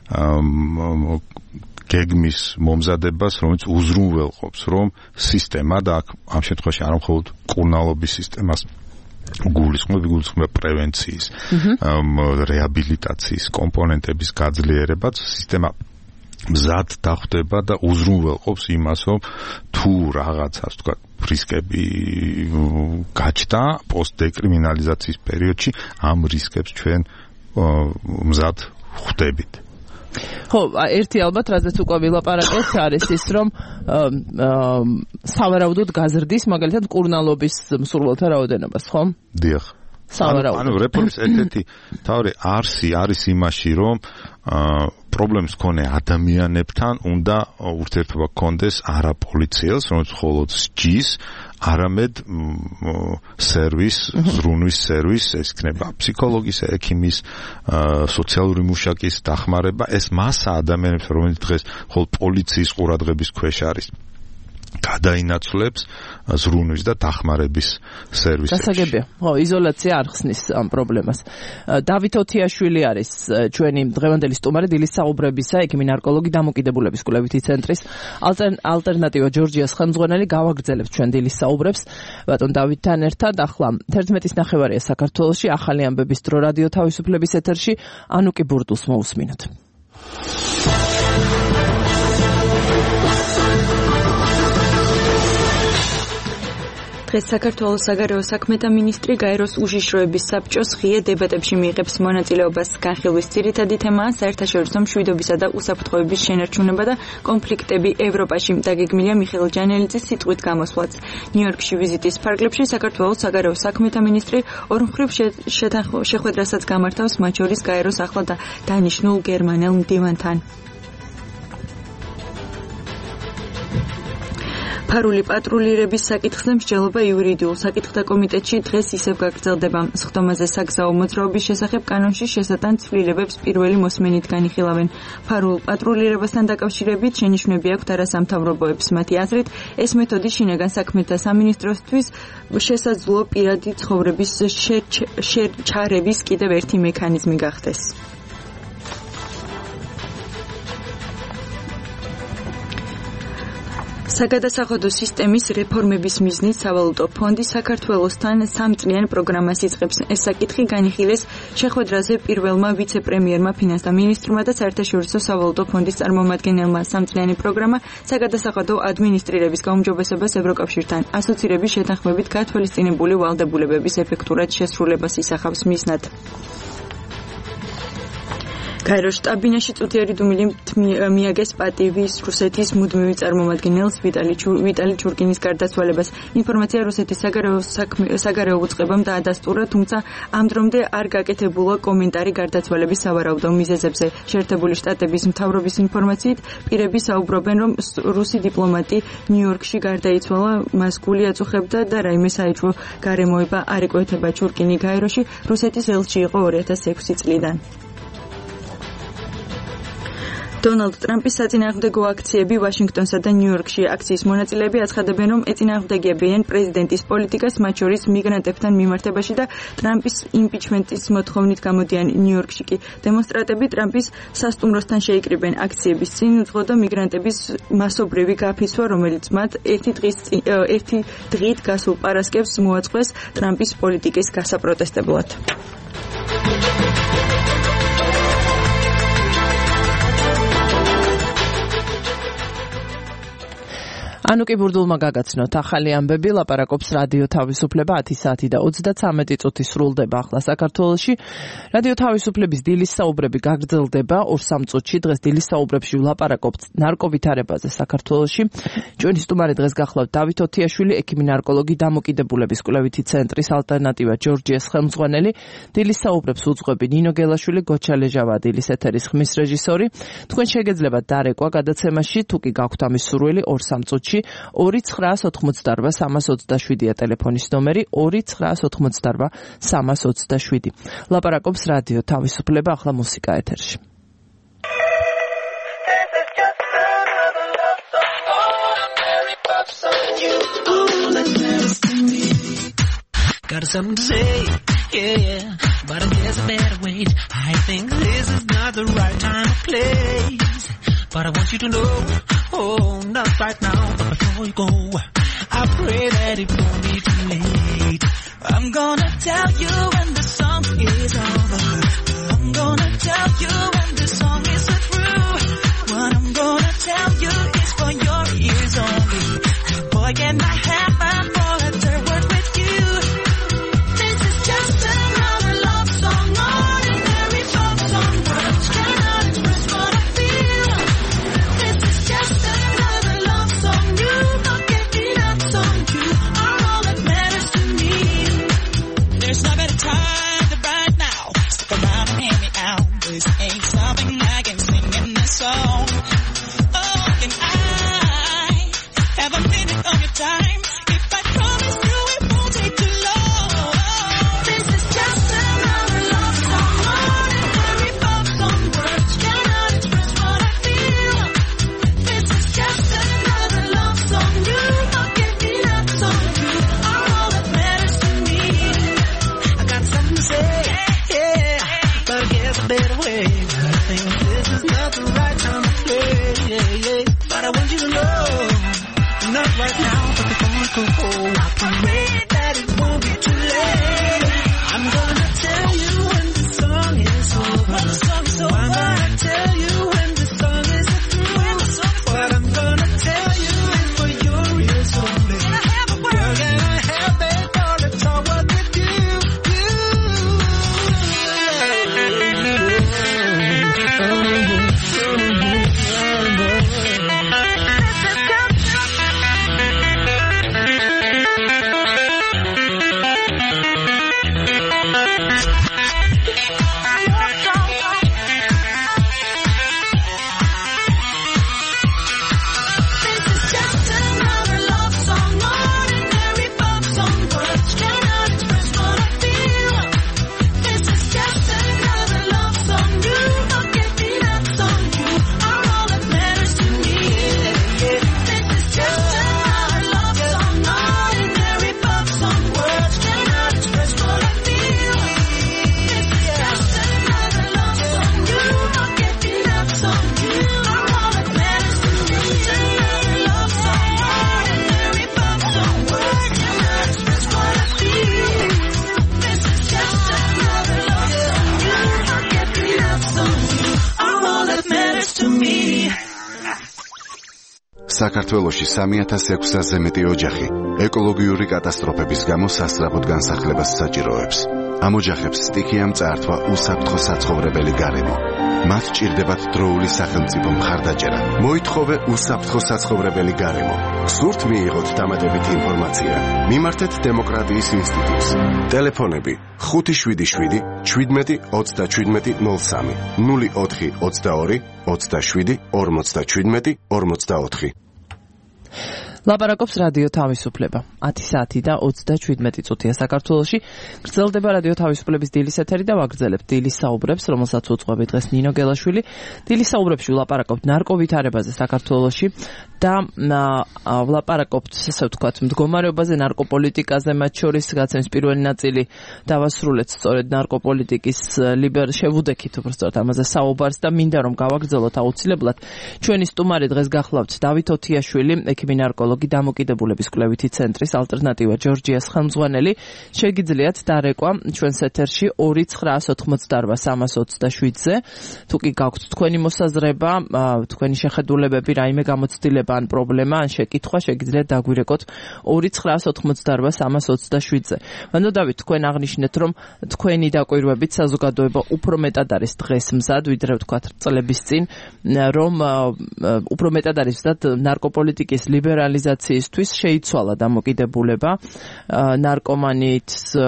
გეგმის მომზადებას, რომელიც უზრუნველყოფს, რომ სისტემა და ამ შემთხვევაში არ მხოლოდ მკურნალობის სისტემას გულისხმობს, გულისხმობს პრევენციის, რეაბილიტაციის კომპონენტების გაძლიერებაც, სისტემა მზად დახვდება და უზრუნველყოფს იმას, რომ თუ რაღაცა, ასე ვთქვათ, რისკები გაჩნდა პოსტდეკრიმინალიზაციის პერიოდში, ამ რისკებს ჩვენ მზად ხვდებით. ხო, ერთი ალბათ, რაზეც უკვე ვილაპარაკეთ, არის ის, რომ სავარაუდოდ გაზრდის, მაგალითად, მკურნალობის მსურველთა რაოდენობას, ხო? დიახ. ანუ რეფორმის ერთ-ერთი თავი არსი არის იმაში, რომ პრობლემის მქონე ადამიანებთან უნდა ურთიერთობა გქონდეს არა პოლიციელს, რომელიც მხოლოდ სჯის არამედ სერვის, ზრუნვის სერვის, ეს იქნება ფსიქოლოგის, ექიმის, სოციალური მუშაკის დახმარება, ეს მასა ადამიანებს, რომელიც დღეს მხოლოდ პოლიციის ყურადღების ქვეშ არის. გადაინაცვლებს ზრუნვის და დახმარების სერვისებში. გასაგებია. ხო, იზოლაცია არ ხსნის ამ პრობლემას. დავით ოთიაშვილი არის ჩვენი დღევანდელი სტუმარი დილის საუბრებისა, ექიმი ნარკოლოგი დამოკიდებულების კვლევითი ცენტრის ალტერნატივა ჯორჯიას ხელმძღვანელი. გავაგრძელებთ ჩვენ დილის საუბრებს ბატონ დავითთან ერთად. ახლა თერთმეტის ნახევარია საქართველოში, ახალი ამბების დრო რადიო თავისუფლების ეთერში. ანუკი ბურდულს მოусმინოთ. დღეს საქართველოს საგარეო საქმეთა მინისტრი გაეროს უშიშროების საბჭოს ღია დებატებში მიიღებს მონაწილეობას. განხილვის ძირითადი თემაა საერთაშორისო მშვიდობისა და უსაფრთხოების შენარჩუნება და კონფლიქტები ევროპაში. დაგეგმილია მიხეილ ჯანელიძის სიტყვით გამოსვლაც. ნიუ-იორკში ვიზიტის ფარგლებში საქართველოს საგარეო საქმეთა მინისტრი ორმხრივ შეხვედრასაც გამართავს, მათ შორის გაეროს ახლა და დანიშნულ გერმანელ მდივანთან. ფარული პატრულირების საკითხზე მსჯელობა იურიდიულ საკითხთა კომიტეტში დღეს ისევ გაგრძელდება. სხდომაზე საგზაო მოძრაობის შესახებ კანონში შესატან ცვლილებებს პირველი მოსმენით განიხილავენ. ფარულ პატრულირებასთან დაკავშირებით შენიშვნები აქვთ არასამთავრობოებს. მათი აზრით, ეს მეთოდი შინაგან საქმეთა სამინისტროსთვის შესაძლო პირადი ცხოვრების ჩარევის კიდევ ერთი მექანიზმი გახდეს. საგადასახადო სისტემის რეფორმების მიზნით სავალუტო ფონდი საქართველოსთან სამწლიან პროგრამას იწყებს. ეს საკითხი განიხილეს შეხვედრაზე პირველმა ვიცე-პრემიერმა, ფინანსთა მინისტრმა და საერთაშორისო სავალუტო ფონდის წარმომადგენელმა. სამწლიანი პროგრამა საგადასახადო ადმინისტრირების გაუმჯობესებას ევროკავშირთან ასოცირების შეთანხმებით გათვალისწინებული ვალდებულებების ეფექტურად შესრულებას ისახავს მიზნად. გაეროს შტაბ-ბინაში წუთიერი დუმილი მიაგეს პატივის რუსეთის მუდმივი წარმომადგენელს ვიტალი ჩურკინის გარდაცვალებას. ინფორმაცია რუსეთის საგარეო უწყებამ დაადასტურა, თუმცა ამ დრომდე არ გაკეთებულა კომენტარი გარდაცვალების სავარაუდო მიზეზებზე. შეერთებული შტატების მთავრობის ინფორმაციით, პირები საუბრობენ, რომ რუსი დიპლომატი ნიუ-იორკში გარდაიცვალა, მას გული აწუხებდა და რაიმე საეჭვო გარემოება არ ეკვეთება. ჩურკინი გაეროში რუსეთის ელჩი იყო ორი ათას ექვსი წლიდან. დონალდ ტრამპის საწინააღმდეგო აქციები ვაშინგტონსა და ნიუ-იორკში. აქციის მონაწილეები აცხადებენ, რომ ეწინააღმდეგებიან პრეზიდენტის პოლიტიკას, მათ შორის მიგრანტებთან მიმართებაში და ტრამპის იმპიჩმენტის მოთხოვნით გამოდიან. ნიუ-იორკში კი დემონსტრანტები ტრამპის სასტუმროსთან შეიკრიბენ. აქციების წინ უძღოდა მიგრანტების მასობრივი გაფიცვა, რომელიც მათ ერთი დღის ერთი დღით გასულ პარასკევს მოაწყვეს ტრამპის პოლიტიკის გასაპროტესტებლად. ანუკი ბურდულმა გაგაცნოთ ახალი ამბები. ლაპარაკობს რადიო თავისუფლება. ათი საათი და ოცდაცამეტი წუთი სრულდება ახლა საქართველოში. რადიო თავისუფლების დილის საუბრები გაგრძელდება ორ სამ წუთში. დღეს დილის საუბრებში ვლაპარაკობთ ნარკოვითარებაზე საქართველოში. ჩვენი სტუმარი დღეს გახლავთ დავით ოთიაშვილი, ექიმი ნარკოლოგი დამოკიდებულების კვლევითი ცენტრის ალტერნატივა ჯორჯიას ხელმძღვანელი. დილის საუბრებს უძღვები ნინო გელაშვილი, გოჩა ლეჟავა, დილის ეთერის ხმის რეჟისორი. თქვენ შეგეძლებათ დარეკვა გადაცემაში, თუ კი გაქვთ ამის სურვილი ორ სამ წუთში. ორი ცხრაას ოთხმოცდარვა სამას ოცდაშვიდია ტელეფონის ნომერი, ორი ცხრაას ოთხმოცდარვა სამას ოცდაშვიდი. ლაპარაკობს რადიო თავისუფლება, ახლა მუსიკა ეთერში. Got something to say, yeah, yeah, but I guess I better wait. I think this is not the right time or place, but I want you to know, oh, not right now, but before you go, I pray that it won't be too late. I'm gonna tell you when the song is over. I'm gonna tell you when the song is through. What I'm gonna tell you is for your ears only. Boy, can I have my boy a third word with you? This is just another love song, ordinary folk song. Words cannot express what I feel. This is just another love song. You don't get enough song. You are all that matters to me. There's no better time than right now. Stick around and hear me out. This ain't something I can sing in this song. Oh, can I have a minute of your time? საქართველოში სამი ათას ექვსასზე მეტი ოჯახი ეკოლოგიური კატასტროფების გამო სასწრაფოდ განსახლებას საჭიროებს. ამ ოჯახებს სტიქია მწართვა უსაფრთხო საცხოვრებელი გარემო. მათ ჭირდებათ დროული სახელმწიფო მხარდაჭერა. მოითხოვე უსაფრთხო საცხოვრებელი გარემო. გსურთ მიიღოთ დამატებითი ინფორმაცია? მიმართეთ დემოკრატიის ინსტიტუტს. ტელეფონები ხუთი შვიდი შვიდი შვიდმეტი ოცდაშვიდმეტი ნულ სამი ნული ოთხი ოცდაორი ოცდაშვიდი ორმოცდაშვიდმეტი ორმოცდაოთხი. ლაპარაკობს რადიო თავისუფლება. ათი საათი და ოცდაშვიდმეტი წუთია საქართველოში. გრძელდება რადიო თავისუფლების დილის ეთერი და ვაგრძელებთ დილის საუბრებს, რომელსაც უძღვები დღეს ნინო გელაშვილი. დილის საუბრებში ვლაპარაკობთ ნარკოვითარებაზე საქართველოში და ვლაპარაკობთ, ასე ვთქვათ, მდგომარეობაზე, ნარკოპოლიტიკაზე, მათ შორის გაცემის პირველი ნაწილი დავასრულეთ სწორედ ნარკოპოლიტიკის ლიბერ შევუდექით უბრალოდ ამაზე საუბარს და მინდა რომ გავაგრძელოთ აუცილებლად. ჩვენი სტუმარი დღეს გახლავთ დავით ოთიაშვილი, ექიმი ნარკოლოგი დამოკიდებულების კვლევითი ცენტრის ალტერნატივა ჯორჯიას ხელმძღვანელი. შეგიძლიათ დარეკვა ჩვენს ეთერში ორი ცხრაას ოთხმოცდაარბა სამას ოცდაშვიდზე. თუ კი გაქვთ თქვენი მოსაზრება, თქვენი შეხედულებები, რაიმე გამოცდილება ან პრობლემა, ან შეკითხვა, შეგიძლიათ დაგვირეკოთ ორი ცხრაას ოთხმოცდაარბა სამას ოცდაშვიდზე. მანდ დავით, თქვენ აღნიშნეთ, რომ თქვენი დაკვირვებით საზოგადოება უფრო მეტად არის დღეს მზად, ვიდრე ვთქვათ წლების წინ, რომ უფრო მეტად არის მზად ნარკოპოლიტიკის ლიბერალიზაციისთვის შეიცვალა დამოკიდებულება ნარკომანით,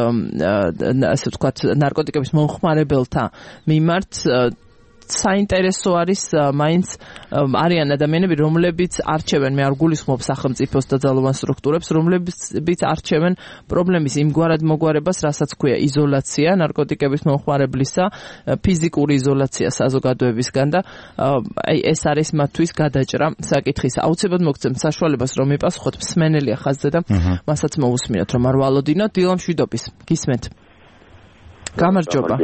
ასე ვთქვათ, ნარკოტიკების მომხმარებელთა მიმართ. საინტერესო არის მაინც არიან ადამიანები, რომლებიც არჩევენ, მე არ გულისხმობ სახელმწიფოს და ძალოვან სტრუქტურებს, რომლებიც არჩევენ პრობლემის იმგვარად მოგვარებას, რასაც ქვია იზოლაცია ნარკოტიკების მომხმარებლისა, ფიზიკური იზოლაცია საზოგადოებისგან და აი ეს არის მათთვის გადაჭრა საკითხის. აუცილებლად მოგცემთ საშუალებას, რომ მიპასუხოთ მსმენელია ხაზზე და მასაც მოусმინოთ, რომ არ ვალოდინოთ. დილა მშვიდობის. გისმენთ. გამარჯობა.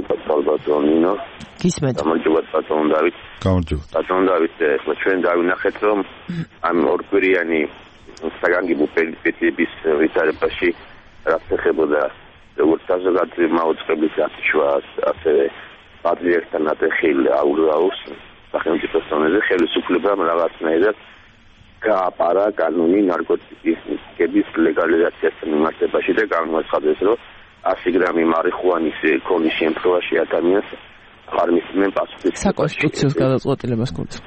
გისმენთ. გამარჯობა ბატონ დავით. გამარჯობა. ბატონ დავით, ხო ჩვენ დავინახეთ, რომ ამ ორკვირიანი საგანგებო პერიოდების ვითარებაში რაც ეხებოდა როგორც საზოგადოების მაუწყებლის აშუას, ასევე პატრიარქთან ატეხილ აურაოს სახელმწიფოს დონეზე ხელისუფლებამ რაღაცნაირად გააპარა კანონი ნარკოტიკების ლეგალიზაციასთან მიმართებაში და გამოაცხადეს, რომ ასი გრამი მარიხუანის ქონის შემთხვევაში ადამიანს არ მისცემენ პასუხის. საკონსტიტუციო გადაწყვეტილებას გულისხმობ.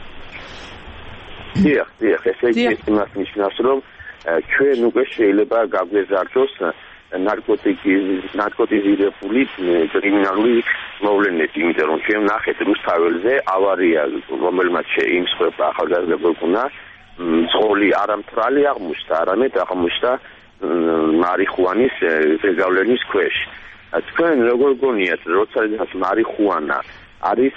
დიახ, დიახ, ესე იგი ეს იმას ნიშნავს, რომ ჩვენ უკვე შეიძლება გაგვეზარდოს ნარკოტიკის ნარკოტიზირებული კრიმინალური მოვლენები, იმიტომ რომ ჩვენ ნახეთ რუსთაველზე ავარია, რომელმაც შეიმსხვერპლა ახალგაზრდა გოგონა, ძღოლი არამთრალი აღმოჩნდა, არამედ აღმოჩნდა მარიხუანის ზეგავლენის ქვეშ. თქვენ როგორ გონიათ, როცა მარიხუანა არის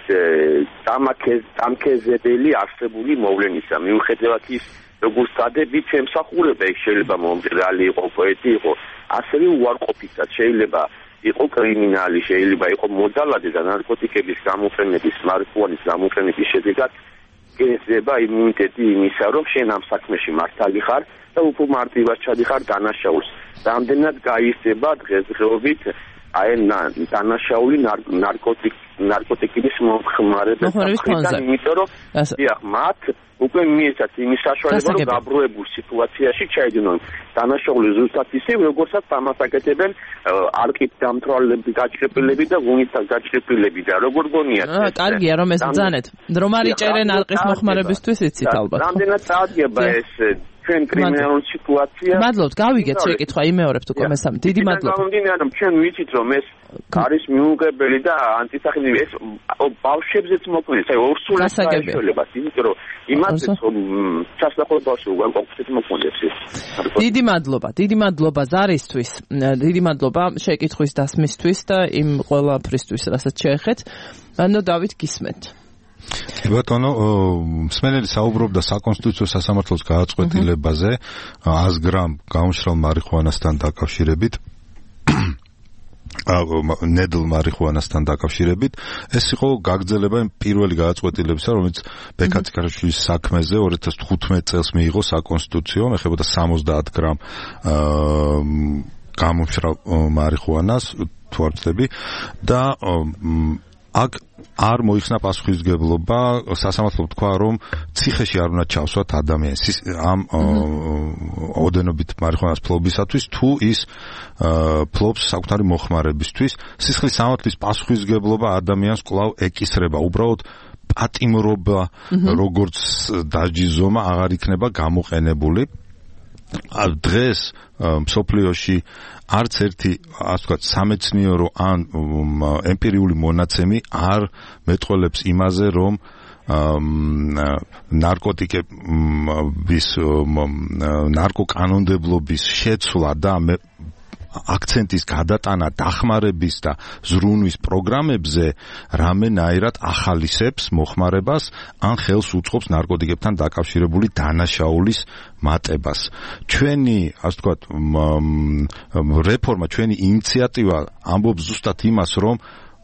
დამქეზებელი არსებული მოვლენისა, მიუხედავად ის როგორც დადებით ემსახურება, იქ შეიძლება მომღერალი იყო, პოეტი იყო, ასევე უარყოფითად შეიძლება იყო კრიმინალი, შეიძლება იყო მოდალადი და ნარკოტიკების გამოფენების, მარიხუანის გამოფენების შედეგად გეძება იმუნიტეტი იმისა, რომ შენ ამ საქმეში მართალი ხარ და უფრო მარტივად ჩადიხარ დანაშაულს. რამდენად გაიზრდება დღესდღეობით აი დანაშაული ნარკოტიკ ნარკოტიკების მომხმარებელთა, იმიტომ რომ დიახ, მათ უკვე მიეცათ იმის საშუალება, რომ გაბრუებულ სიტუაციაში ჩაიდინონ. დანაშაული ზუსტად ისე, როგორცაც ამას აკეთებენ არყით დამთვალები, გაჭრეპილები და ღუნით გაჭრეპილები და როგორ გონიათ? კარგია რომ ეს ბძანეთ. რომ არ იჭერენ არყის მოხმარებისთვის იცით ალბათ. რამდენად წააგება ეს ჩვენ კრიმინალური სიტუაცია. მადლობთ, გავიგეთ შეკითხვა, იმეორებთ უკვე მესამე. დიდი მადლობა. გამომდინარე, რომ ჩვენ ვიცით, რომ ეს არის მიუღებელი და ანტისახელმწიფო ეს ბავშვებზეც მოქმედებს, აი ორსულეს შეიძლება, იმიტომ რომ იმათაც სასწრაფოებაში უგან კონკრეტულად მოქმედებს ეს. დიდი მადლობა, დიდი მადლობა ზარისთვის, დიდი მადლობა შეკითხვის დასმისთვის და იმ ყველაფრისთვის, რასაც შეეხეთ. ანუ დავით გისმენთ. ბატონო, მსმენელი საუბრობდა საკონსტიტუციო სასამართლოს გადაწყვეტილებაზე ას გრამ გამშრალ მარიხუანასთან დაკავშირებით. ნედლ მარიხუანასთან დაკავშირებით. ეს იყო გაგრძელება პირველი გადაწყვეტილებისა, რომელიც ბექა-ციკარაშვილის საქმეზე ორი ათას თხუთმეტ წელს მიიღო საკონსტიტუციომ, ეხებოდა სამოცდაათ გრამ გამომშრალ მარიხუანას, თუ არ ვცდები და აქ არ მოიხსნა პასუხისმგებლობა, სასამართლომ თქვა, რომ ციხეში არ უნდა ჩავსვათ ადამიანს ამ ოდენობით მარიხუანას ფლობისათვის, თუ ის ფლობს საკუთარი მოხმარებისთვის. სისხლის სამართლის პასუხისმგებლობა ადამიანს კვლავ ეკისრება, უბრალოდ პატიმრობა, როგორც დაჯიზომა აღარ იქნება გამოყენებული. დღეს მსოფლიოში არც ერთი, ასე ვთქვათ, სამეცნიერო ან ემპირიული მონაცემი არ მეტყველებს იმაზე, რომ ნარკოტიკების ნარკოკანონმდებლობის შეცვლა და აქცენტის გადატანა დახმარების და ზრუნვის პროგრამებზე რამენაირად ახალისებს მოხმარებას ან ხელს უწყობს ნარკოტიკებთან დაკავშირებული დანაშაულის მატებას. ჩვენი, ასე ვთქვათ, რეფორმა, ჩვენი ინიციატივა ამბობს ზუსტად იმას, რომ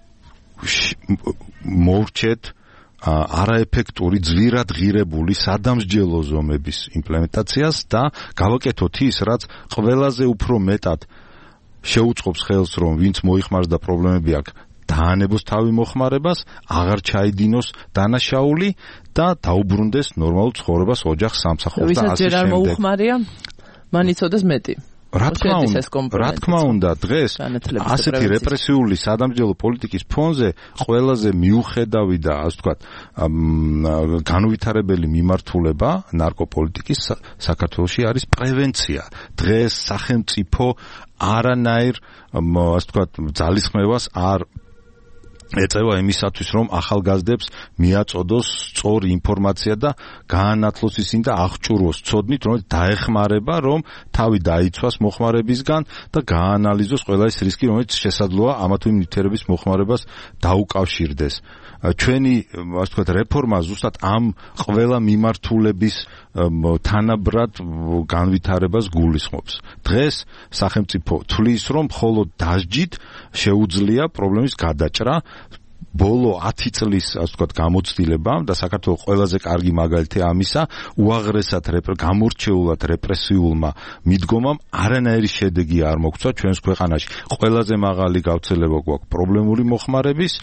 მოვრჩეთ არაეფექტური, ძვირად ღირებული სადამსჯელო ზომების იმპლემენტაციას და გავაკეთოთ ის, რაც ყველაზე უფრო მეტად შეუწყობს ხელს, რომ ვინც მოიხმარს და პრობლემები აქვს, დაანებოს თავი მოხმარებას, აღარ ჩაიდინოს დანაშაული და დაუბრუნდეს ნორმალურ ცხოვრებას, ოჯახს, სამსახურს და ასე შემდეგ. ვისაც ჯერ არ მოუხმარია, მან იცოდეს მეტი. რა თქმა უნდა, რა თქმა უნდა, დღეს ასეთი რეპრესიული სადამსჯელო პოლიტიკის ფონზე ყველაზე მიუხედავი და ასე ვთქვათ, განუვითარებელი მიმართულება ნარკოპოლიტიკის საქართველოში არის პრევენცია. დღეს სახელმწიფო არანაირ, ასე ვთქვათ, ძალისხმევას არ ეწევა იმისათვის, რომ ახალგაზრდებს მიაწოდოს სწორი ინფორმაცია და გაანათლოს ისინი და აღჭურვოს ცოდნით, რომელიც დაეხმარება, რომ თავი დაიცვას მოხმარებისგან და გააანალიზოს ყველა ის რისკი, რომელიც შესაძლოა ამა თუ იმ ნივთიერების მოხმარებას დაუკავშირდეს. ჩვენი, ასე ვთქვათ, რეფორმა ზუსტად ამ ყველა მიმართულების თანაბრად განვითარებას გულისხმობს. დღეს სახელმწიფო თვლის, რომ მხოლოდ დასჯით შეუძლია პრობლემის გადაჭრა. ბოლო ათი წლის, ასე ვთქვათ, გამოცდილებამ და საქართველოს ყველაზე კარგი მაგალითი ამისა, უაღრესად გამორჩეულად რეპრესიულმა მიდგომამ არანაირი შედეგი არ მოგცვა ჩვენს ქვეყანაში. ყველაზე მაღალი გავრცელება გვაქვს პრობლემური მოხმარების,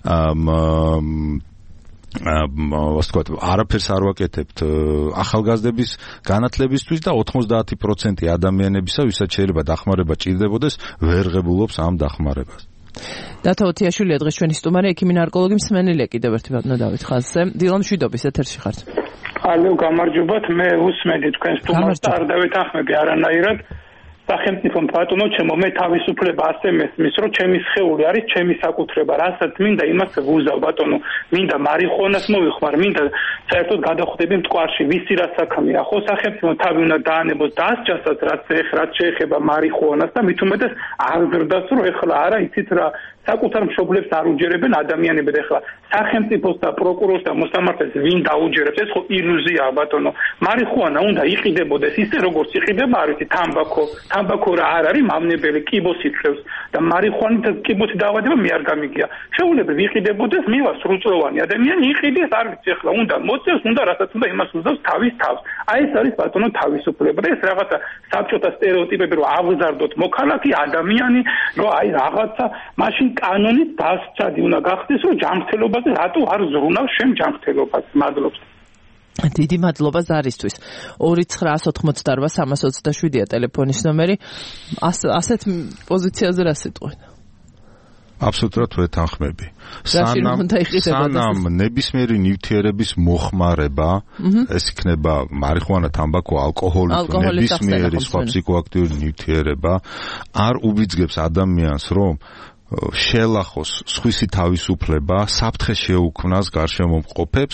ასე ვთქვათ, არაფერს არ ვაკეთებთ ახალგაზრდების განათლებისთვის და ოცდაათი პროცენტი ადამიანებისა, ვისაც შეიძლება დახმარება ჭირდებოდეს, ვერ ღებულობს ამ დახმარებას. დათო ოთიაშვილია დღეს ჩვენი სტუმარი, ექიმი ნარკოლოგი, მსმენელია კიდევ ერთი ბატონო დავით ხაზზე. დილა მშვიდობის ეთერში ხართ. ალო, გამარჯობათ, მე უსმენდი თქვენ სტუმარს და არ დავეთანხმები არანაირად. სახელმწიფო ბატონო, ჩემო, მე თავისუფლება ასე მესმის, რომ ჩემი სხეული არის ჩემი საკუთრება, რასაც მინდა იმას ვუზავ, ბატონო. მინდა მარიხუანას მოვიხმარ, მინდა საერთოდ გადახვდები მტკვარში, ვიცი რა საქმეა. ხო, სახელმწიფო თავი უნდა დაანებოს დასჯასაც, რაც რაც შეეხება მარიხუანას და მით უმეტეს არ ზრდას, რომ ეხლა არა იცით რა საკუთარ მშობლებს არ უჯერებენ ადამიანები და ეხლა სახელმწიფოს და პროკურორს და მოსამართლეს ვინ დაუჯერებს, ეს ხო ილუზიაა, ბატონო. მარიხუანა უნდა იყიდებოდეს ისე როგორც იყიდება, არ ვიცი, თამბაქო. თამბაქო რა არ არის მავნებელი, კიბოსი თხევს და მარიხუანით კიბოსი დაავადება მე არ გამიგია. შეუძლია ვიყიდებოდეს, მივა სრულწლოვანი ადამიანი იყიდეს, არ ვიცი, ეხლა უნდა მოწევს, უნდა რასაც უნდა იმას უზავს თავის თავს. აი ეს არის ბატონო თავისუფლება და ეს რაღაცა საბჭოთა სტერეოტიპები, რომ ავზარდოთ მოქალაქე ადამიანი, რომ აი რაღაცა მაშინ კანონით დასწადი უნდა გახდეს, რომ ჯანმრთელობაზე რატო არ ზრუნავს შენ ჯანმრთელობას. მადლობს. დიდი მადლობა ზარისთვის. ორი ცხრა ოთხმოცდაოთხ სამას ოცდაშვიდია ტელეფონის ნომერი. ასეთ პოზიციაზე რა სიტყვით? აბსოლუტურად ვეთანხმები. სანამ სანამ ნებისმიერი ნივთიერების მოხმარება, ეს იქნება მარიხუანა, თამბაქო, ალკოჰოლი, ნებისმიერი სხვა ფსიქოაქტიური ნივთიერება, არ უბიძგებს ადამიანს, რომ შელახოს სხვისი თავისუფლება, საფრთხე შეუქმნას გარშემო მყოფებს,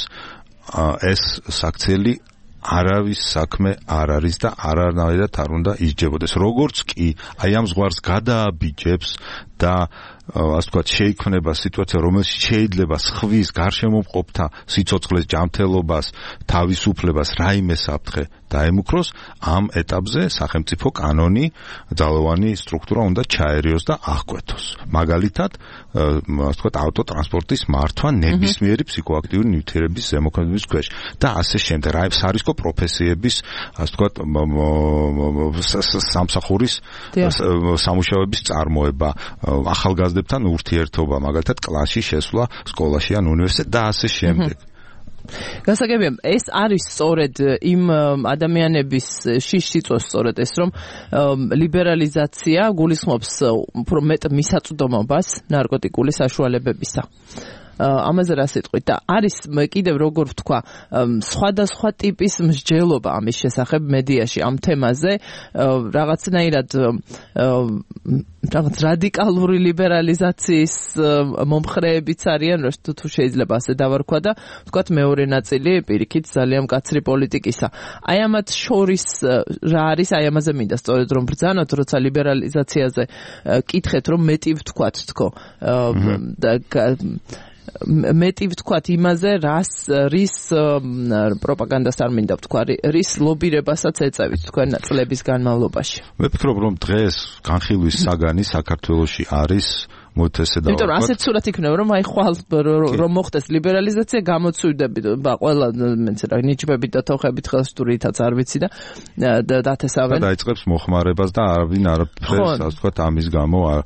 ეს საქციელი არავის საქმე არ არის და არანაირად არ უნდა ისჯებოდეს. როგორც კი აი ამ ზღვარს გადააბიჯებს და ასე ვთქვათ, შეიქმნება სიტუაცია, რომელშიც შეიძლება სხვის გარშემო მყოფთა სიცოცხლეს, ჯანმრთელობას, თავისუფლებას რაიმე საფრთხე დაემუქროს, ამ ეტაპზე სახელმწიფო კანონი, ძალოვანი სტრუქტურა უნდა ჩაერიოს და აღკვეთოს. მაგალითად, ასე ვთქვათ, ავტოტრანსპორტის მართვა ნებისმიერი ფსიქოაქტიური ნივთიერების ზემოქმედების ქვეშ და ასე შემდეგ. რა სარისკო პროფესიების, ასე ვთქვათ, სამსახურის სამუშაოების წარმოება, ახალგაზრდებთან ურთიერთობა, მაგალითად კლასში შესვლა სკოლაში ან უნივერსიტეტში და ასე შემდეგ. გასაგებია, ეს არის სწორედ იმ ადამიანების შიშშიწოს სწორედ ეს, რომ ლიბერალიზაცია გულისხმობს უფრო მეტ მისაწვდომობას ნარკოტიკული საშუალებებისა. ამაზე რა სიტყვით და არის კიდევ როგორ ვთქვა სხვადასხვა ტიპის მსჯელობა ამის შესახებ მედიაში ამ თემაზე რაღაცნაირად რაღაც რადიკალური ლიბერალიზაციის მომხრეებიც არიან რომ თუ შეიძლება ასე დავარქვა და ვთქვათ მეორე ნაწილი პირიქით ძალიან მკაცრი პოლიტიკისა. აი ამათ შორის რა არის, აი ამაზე მინდა სწორედ რომ ბრძანოთ, როცა ლიბერალიზაციაზე კითხეთ რომ მეტი ვთქვათ თქო და მეტი ვთქვათ იმაზე, რას რის პროპაგანდას არ მინდა ვთქვა, რის ლობირებასაც ეწევით თქვენ წლების განმავლობაში. მე ვფიქრობ, რომ დღეს განხილვის საგანი საქართველოში არის მოით ესე და იმიტომ რომ ასეთ სურათ იქნება, რომ აი ხვალ რომ მოხდეს ლიბერალიზაცია, გამოცვიდებით ყველა მეცე რა ნიჭბებით და თოხებით ხელშტურითაც არ ვიცი და დათესავენ. და დაიწყებს მოხმარებას და არავინ არაფერს ასე ვთქვათ ამის გამო არ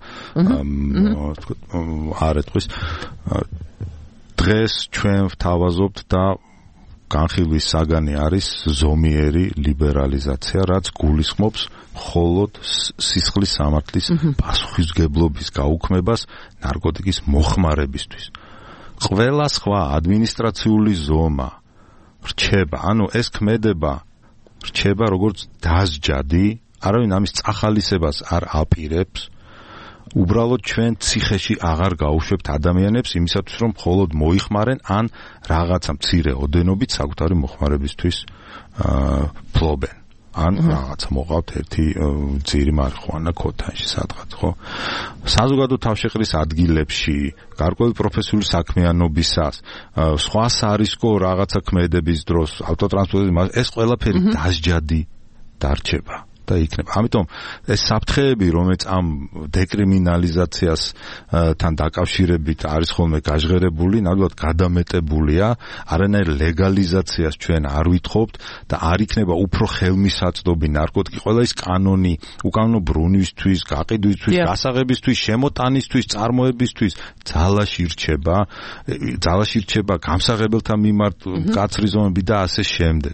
არ ეთქვის. დღეს ჩვენ ვთავაზობთ და განხილვის საგანი არის ზომიერი ლიბერალიზაცია, რაც გულისხმობს მხოლოდ სისხლის სამართლის პასუხისმგებლობის გაუქმებას ნარკოტიკის მოხმარებისთვის. ყველა სხვა ადმინისტრაციული ზომა რჩება, ანუ ეს ქმედება რჩება როგორც დასჯადი, არავინ ამის წახალისებას არ აპირებს. უბრალოდ ჩვენ ციხეში აღარ გაუშვებთ ადამიანებს იმისათვის რომ მხოლოდ მოიხმარენ ან რაღაცა მცირე ოდენობით საკუთარი მოხმარებისთვის ფლობენ ან რაღაცა მოყავთ ერთი ძირი მარიხუანა ქოთანში სადღაც ხო საზოგადო თავშეყრის ადგილებში გარკვეული პროფესიული საქმიანობისას სხვა სარისკო რაღაცა ქმედების დროს ავტოტრანსპორტის ეს ყველაფერი დასჯადი დარჩება და იქნება. ამიტომ ეს საფრთხეები, რომელიც ამ დეკრიმინალიზაციას თან დაკავშირებით არის ხოლმე გაჟღერებული, ნამდვილად გადამეტებულია, არანაირ ლეგალიზაციას ჩვენ არ ვითხოვთ და არ იქნება უფრო ხელმისაწვდომი ნარკოტიკი, ყველა ის კანონი, უკანონო ბრუნვისთვის, გაყიდვისთვის, გასაღებისთვის, შემოტანისთვის, წარმოებისთვის ძალაში რჩება, ძალაში რჩება გამსაღებელთა მიმართ მკაცრი ზომები და ასე შემდეგ.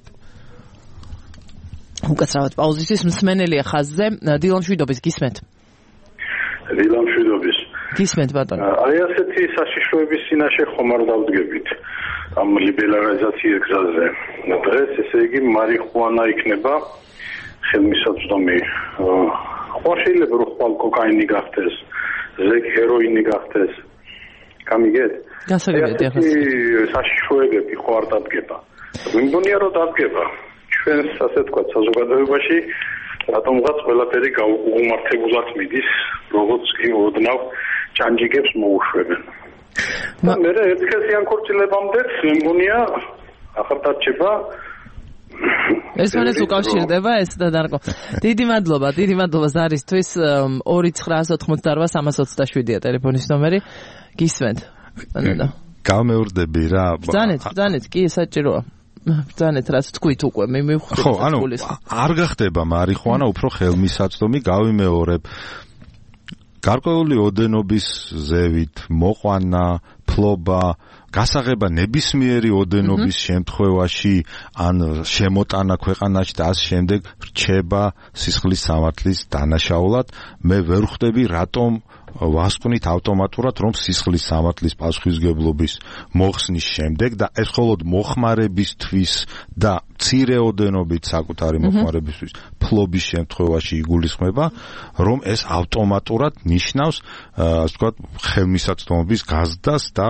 უკაცრავად პაუზისთვის მსმენელია ხაზზე დილამ შვიდობის გისმენთ. დილამ შვიდობის. გისმენთ ბატონო. აი ასეთი საშიშროების წინაშე ხომ არ დავდგებით ამ ლიბერალიზაციის გზაზე. დღეს ესე იგი მარიხუანა იქნება ხელმისაწვდომი. ხო შეიძლება რომ ხვალ კოკაინი გახდეს, ზეკ ჰეროინი გახდეს. გამიგეთ? გასაგებია ხა. საშიშროებები ხო არ დადგება. მგონია რომ დადგება. ჩვენს ასე ვთქვათ საზოგადოებაში რატომღაც ყველაფერი გაუგუმართებულად მიდის, როგორც კი ოდნავ ჭანჭიგებს მოუშვებენ. და მე ერთხელ ქორწილებამდეც მგონია ახლა დარჩება ერთმანეთს უკავშირდება ეს და დარკო. დიდი მადლობა, დიდი მადლობა ზარისთვის ორი ცხრა ოთხმოცდა ოთხ სამას ოცდაშვიდია ტელეფონის ნომერი. გისმენთ. გამეორდები რა. ბრძანეთ, ბრძანეთ, კი საჭიროა. ბრძანეთ რაც თქვით უკვე მე მივხვდი ხო ანუ არ გახდება მარიხუანა უფრო ხელმისაწვდომი გავიმეორებ გარკვეული ოდენობის ზევით მოყვანა ფლობა გასაღება ნებისმიერი ოდენობის შემთხვევაში ან შემოტანა ქვეყანაში და ამ შემდეგ რჩება სისხლის სამართლის დანაშაულად მე ვერ ხვდები რატომ ვასკვნით ავტომატურად რომ სისხლის სამართლის პასუხისმგებლობის მოხსნის შემდეგ და ეს მხოლოდ მოხმარებისთვის და მცირე ოდენობით საკუთარი მოხმარებისთვის ფლობის შემთხვევაში იგულისხმება რომ ეს ავტომატურად ნიშნავს ასე ვთქვათ ხელმისაწვდომობის გაზრდას და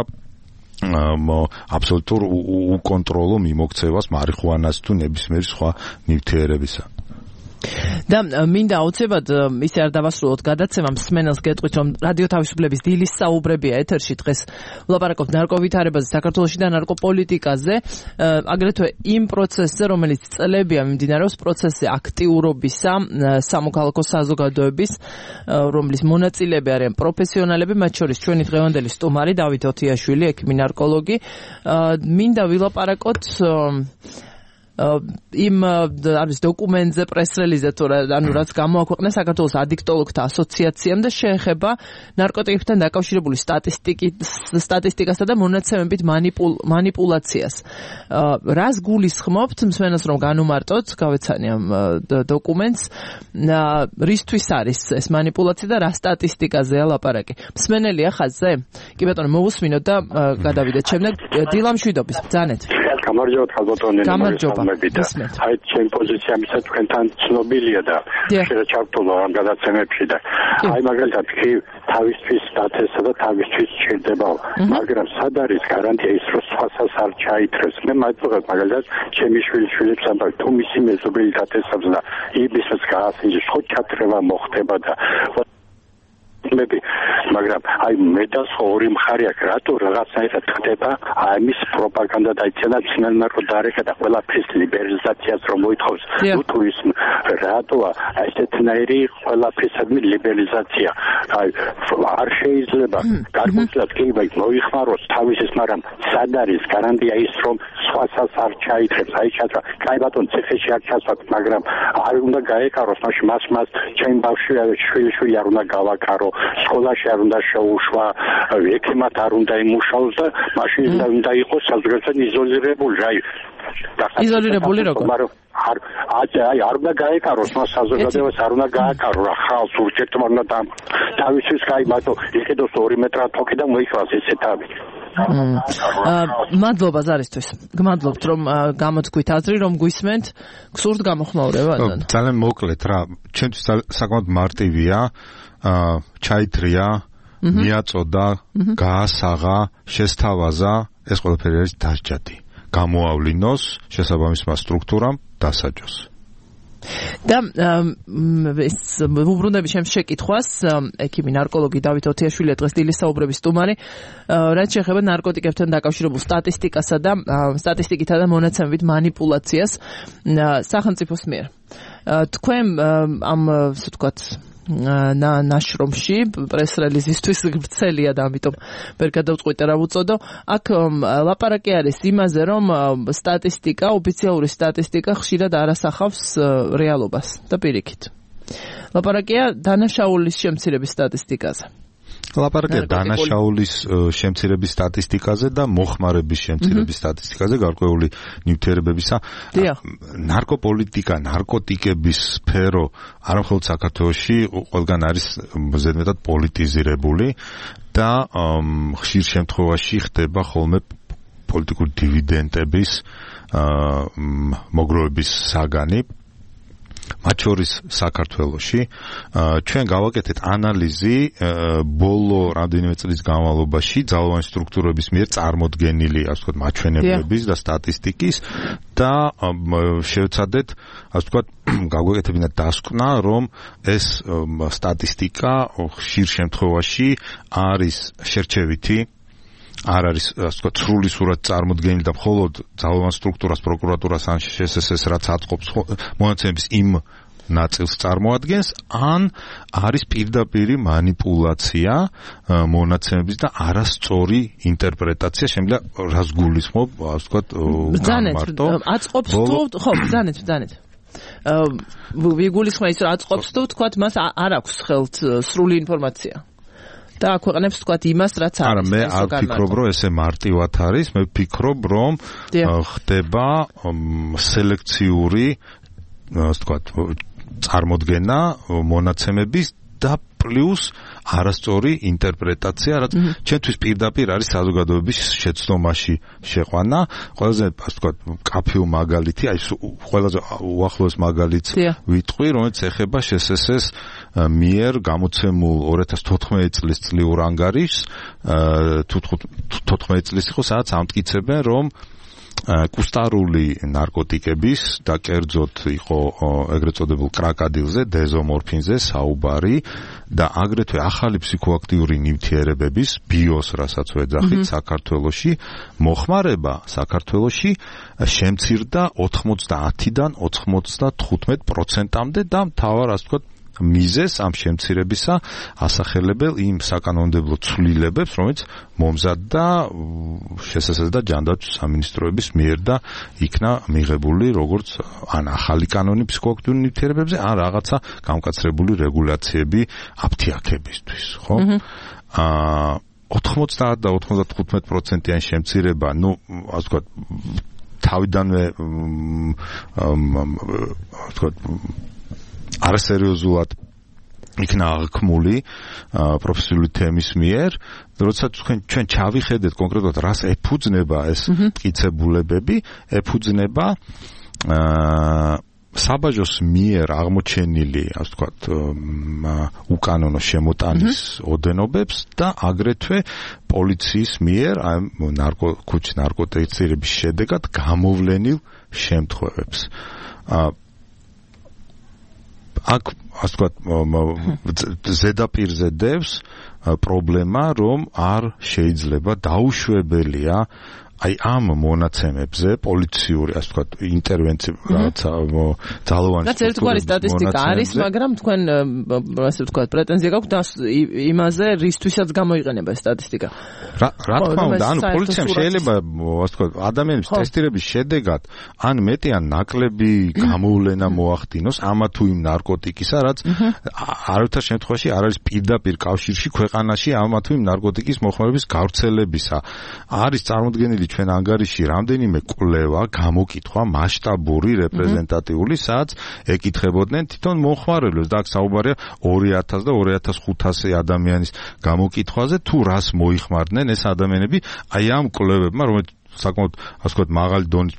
აბსოლუტურ უკონტროლო მიმოქცევას მარიხუანას თუ ნებისმიერი სხვა ნივთიერებისა და მინდა აუცილებლად ისე არ დავასრულოთ გადაცემა მსმენელს გეტყვით რომ რადიო თავისუფლების დილის საუბრებია ეთერში დღეს ვლაპარაკობთ ნარკოვითარებაზე საქართველოში და ნარკოპოლიტიკაზე აგრეთვე იმ პროცესზე რომელიც წლებია მიმდინარეობს პროცესზე აქტიურობისა სამოქალაქო საზოგადოების რომლის მონაწილეები არიან პროფესიონალები მათ შორის ჩვენი დღევანდელი სტუმარი დავით ოთიაშვილი ექიმი ნარკოლოგი მინდა ვილაპარაკოთ იმ არის დოკუმენტზე პრეს-რელიზზე თუ ანუ რაც გამოაქვეყნა საქართველოს ადიქტოლოგთა ასოციაციამ და შეეხება ნარკოტიკებთან დაკავშირებული სტატისტიკასა და მონაცემებით მანიპულაციას. რას გულისხმობთ მსმენელს რომ განუმარტოთ, გავეცანი ამ დოკუმენტს, რისთვის არის ეს მანიპულაცია და რა სტატისტიკაზეა ლაპარაკი? მსმენელია ხაზზე? კი ბატონო, მოვუსმინოთ და გადავიდეთ შემდეგ დილამშვიდობის. ბრძანეთ. გამარჯობა ხალბატონი. გამარჯობა. აი ჩემ პოზიცია მისცა თქვენთან ცნობილია და შეიძლება ჩავთვალო ამ გადაცემებში და აი მაგალითად კი თავისთვის დათესა და თავისთვის ჩერდება, მაგრამ სად არის გარანტია ის რომ სხვასაც არ ჩაითრეს? მე მაგალითად მაგალითად ჩემი შვილიშვილებს ამბავ თუ მისი მეზობელი დათესავს და იბისაც გაასინჯეს, ხო ჩათრევა მოხდება და მები, მაგრამ აი მე და ორი მხარე აქვს, რატო რაღაცაერად ხდება აი მის პროპაგანდა დაიცენა ცნელმა რო დარეკა და ყველაფრის ლიბერალიზაციას რომ მოითხოვს. თუ ის რატოა ესეთნაირი ყველაფრისადმი ლიბერალიზაცია? აი არ შეიძლება გარკვეულად კი მოიხმაროს თავისის, მაგრამ სად არის გარანტია ის რომ სხვასაც არ ჩაითრებს? აი ჩათრა, კაი ბატონო, ციხეში არ ჩასვათ, მაგრამ არ უნდა გაეკაროს, მაშინ მას მას ჩემ ბავშვი შვილიშვილი არ უნდა გავაკარო, სკოლაში არ უნდა შეუშვა, ექიმად არ უნდა იმუშაოს და მაშინ უნდა იყოს საზოგადოებრივ იზოლირებული. აი იზოლირებული როგორ? არ აი არ უნდა გაეკაროს მას საზოგადოებას, არ უნდა გააკარო რა ხალხს ურჩეთმა უნდა და თავისთვის კაი ბატო იყიდოს ორი მეტრა თოქი და მოიხვალოს ესეთავი. მადლობა ზარისთვის. გმადლობთ რომ გამოთქვით აზრი, რომ გვისმენთ. გსურთ გამოხმაურება? ძალიან მოკლედ რა, ჩვენთვის საკმაოდ მარტივია. ჩაითრია, მიაწოდა, გაასაღა, შესთავაზა, ეს ყველაფერი არის დასჯადი. გამოავლინოს შესაბამისმა სტრუქტურამ დასაჯოს. და ეს უბრუნდები ჩემს შეკითხვას, ექიმი ნარკოლოგი დავით ოთიაშვილი დღეს დილის საუბრების სტუმარი, რაც შეეხება ნარკოტიკებთან დაკავშირებულ სტატისტიკასა და სტატისტიკითა და მონაცემებით მანიპულაციას სახელმწიფოს მიერ. თქვენ ამ ასე ვთქვათ ნაშრომში პრეს-რელიზისთვის ვრცელია და ამიტომ ვერ გადავწყვიტე რა ვუწოდო. აქ ლაპარაკი არის იმაზე, რომ სტატისტიკა, ოფიციალური სტატისტიკა ხშირად არ ასახავს რეალობას და პირიქით. ლაპარაკია დანაშაულის შემცირების სტატისტიკაზე. ლაპარაკია დანაშაულის შემცირების სტატისტიკაზე და მოხმარების შემცირების სტატისტიკაზე, გარკვეული ნივთიერებებისა. ნარკოპოლიტიკა, ნარკოტიკების სფერო არამხოლოდ საქართველოში ყველგან არის ზედმეტად პოლიტიზირებული და ხშირ შემთხვევაში ხდება ხოლმე პოლიტიკური დივიდენდების მოგროვების საგანი. მათ შორის საქართველოში ჩვენ გავაკეთეთ ანალიზი ბოლო რამდენიმე წლის განმავლობაში ძალოვანი სტრუქტურების მიერ წარმოდგენილი, ასე ვთქვათ, მაჩვენებლების და სტატისტიკის და შევცადეთ, ასე ვთქვათ, გავაკეთებინა დასკვნა, რომ ეს სტატისტიკა ხშირ შემთხვევაში არის შერჩევითი, არ არის ასე ვთქვათ სრული სურათი წარმოდგენილი და მხოლოდ ძალოვან სტრუქტურას, პროკურატურას ან შსს-ს რაც აწყობს მონაცემების იმ ნაწილს წარმოადგენს, ან არის პირდაპირი მანიპულაცია მონაცემების და არასწორი ინტერპრეტაცია, შემიძლია რას გულისხმობ, ასე ვთქვათ, მარტო აწყობს თუ ხო, ბრძანეთ, ბრძანეთ. ვიგულისხმე ის რომ აწყობს თუ ვთქვათ მას არ აქვს ხელთ სრული ინფორმაცია. და აქვეყნებს თქვათ იმას, რაც არის. არა, მე არ ვფიქრობ, რომ ესე მარტივად არის, მე ვფიქრობ, რომ ხდება სელექციური, ასე ვთქვათ, წარმოდგენა მონაცემების და პლუს არასწორი ინტერპრეტაცია, რაც ჩვენთვის პირდაპირ არის საზოგადოების შეცდომაში შეყვანა. ყველაზე, ასე ვთქვათ, კაფეო მაგალითი, აი ყველაზე უახლოეს მაგალითს ვიტყვი, რომელიც ეხება შსს-ს მიერ გამოცემულ ორი ათას თოთხმეტი წლის წლიურ ანგარიშს, თუ თოთხმეტი წლის იყო, სადაც ამტკიცებენ, რომ კუსტარული ნარკოტიკების და კერძოდ იყო ეგრეთ წოდებულ კრაკადილზე, დეზომორფინზე საუბარი და აგრეთვე ახალი ფსიქოაქტიური ნივთიერებების ბიოს, რასაც ვეძახით, საქართველოში მოხმარება საქართველოში შემცირდა ოთხმოცდაათიდან ოცდათხუთმეტ პროცენტამდე და მთავარ, ასე ვთქვათ, მიზეს ამ შემცირებისა ასახელებელ იმ საკანონმდებლო ცვლილებებს, რომელიც მომზადდა შესაძლოა და ჯანდაცვის სამინისტროების მიერ და იქნა მიღებული როგორც ან ახალი კანონი ფსიქოაქტიური ნივთიერებებზე, ან რაღაცა გამკაცრებული რეგულაციები აფთიაქებისთვის, ხო? აა ოთხმოცდაათ და ოცდათხუთმეტ პროცენტიან შემცირება, ну, ასე ვთქვათ, თავიდანვე ასე ვთქვათ, არასერიოზულად იქნა აღქმული პროფესიული თემის მიერ, როცა ჩვენ ჩავიხედეთ კონკრეტულად რას ეფუძნება ეს მტკიცებულებები, ეფუძნება აა საბაჟოს მიერ აღმოჩენილი, ასე ვთქვათ, უკანონო შემოტანის ოდენობებს და აგრეთვე პოლიციის მიერ აი ნარკოქუჩ ნარკოტიკების შედეგად გამოვლენილ შემთხვევებს. აქ ასე ვთქვათ, ზედაპირზე დევს პრობლემა, რომ არ შეიძლება დაუშვებელია აი ამ მონაცემებზე პოლიციური, ასე ვთქვათ, ინტერვენცია რაღაცა ძალოვანი რაც ერთგვარი სტატისტიკა არის, მაგრამ თქვენ ასე ვთქვათ, პრეტენზია გაქვთ იმაზე, რისთვისაც გამოიყენება ეს სტატისტიკა. რა რა თქმა უნდა, ანუ პოლიციამ შეიძლება, ასე ვთქვათ, ადამიანების ტესტირების შედეგად ან მეტი ან ნაკლები გამოვლენა მოახდინოს ამა თუ იმ ნარკოტიკისა, რაც არავითარ შემთხვევაში არ არის პირდაპირ კავშირში ქვეყანაში ამა თუ იმ ნარკოტიკის მოხმარების გავრცელებისა. არის წარმოდგენილი ჩვენ ანგარიში რამდენიმე კვლევა, გამოკითხვა მასშტაბური, რეპრეზენტატიული, სადაც ეკითხებოდნენ თვითონ მომხმარებლებს და აქ საუბარია ორი ათას და ორი ათას ხუთასი ადამიანის გამოკითხვაზე, თუ რას მოიხმარდნენ ეს ადამიანები აი ამ კვლევებმა, რომელიც საკმაოდ ასე ვთქვათ მაღალი დონის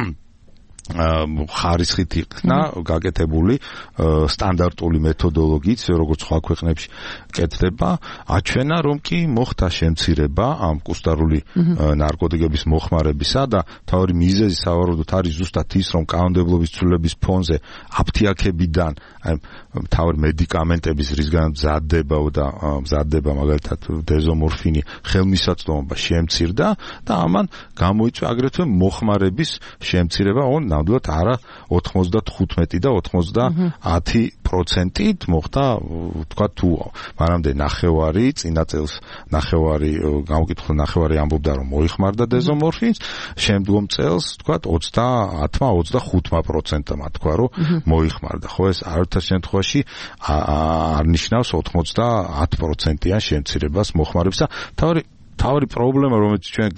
ხარისხით იქნა გაკეთებული სტანდარტული მეთოდოლოგიით, როგორც სხვა ქვეყნებში კეთდება, აჩვენა, რომ კი მოხდა შემცირება ამ კუსტარული ნარკოტიკების მოხმარებისა და თავი მიზეზი სავარაუდოდ არის ზუსტად ის, რომ კანონმდებლობის ცვლილების ფონზე აფთიაქებიდან აი თავი მედიკამენტების რისგან მზადდება და მზადდება მაგალითად დეზომორფინი ხელმისაწვდომობა შემცირდა და ამან გამოიწვია აგრეთვე მოხმარების შემცირება on ნამდვილად არა ოთხმოცდათხუთმეტი და ოცდაათი პროცენტით მოხდა, თქვა თუ მანამდე ნახევარი, წინა წელს ნახევარი გამოკითხულ ნახევარი ამბობდა რომ მოიხმარდა დეზომორფინს, შემდგომ წელს თქვა ოცდაათმა ოცდახუთმა პროცენტმა თქვა რომ მოიხმარდა. ხო ეს არაერთარ შემთხვევაში არ ნიშნავს ოთხმოცდაათ პროცენტიან შემცირებას მოხმარებისა. თავი თავი პრობლემა, რომელიც ჩვენ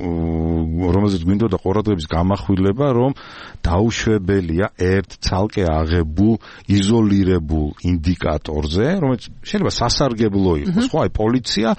რომელზეც გვინდოდა ყურადღების გამახვილება, რომ დაუშვებელია ერთ ცალკე აღებულ, იზოლირებულ ინდიკატორზე, რომელიც შეიძლება სასარგებლო იყოს. ხო, აი პოლიცია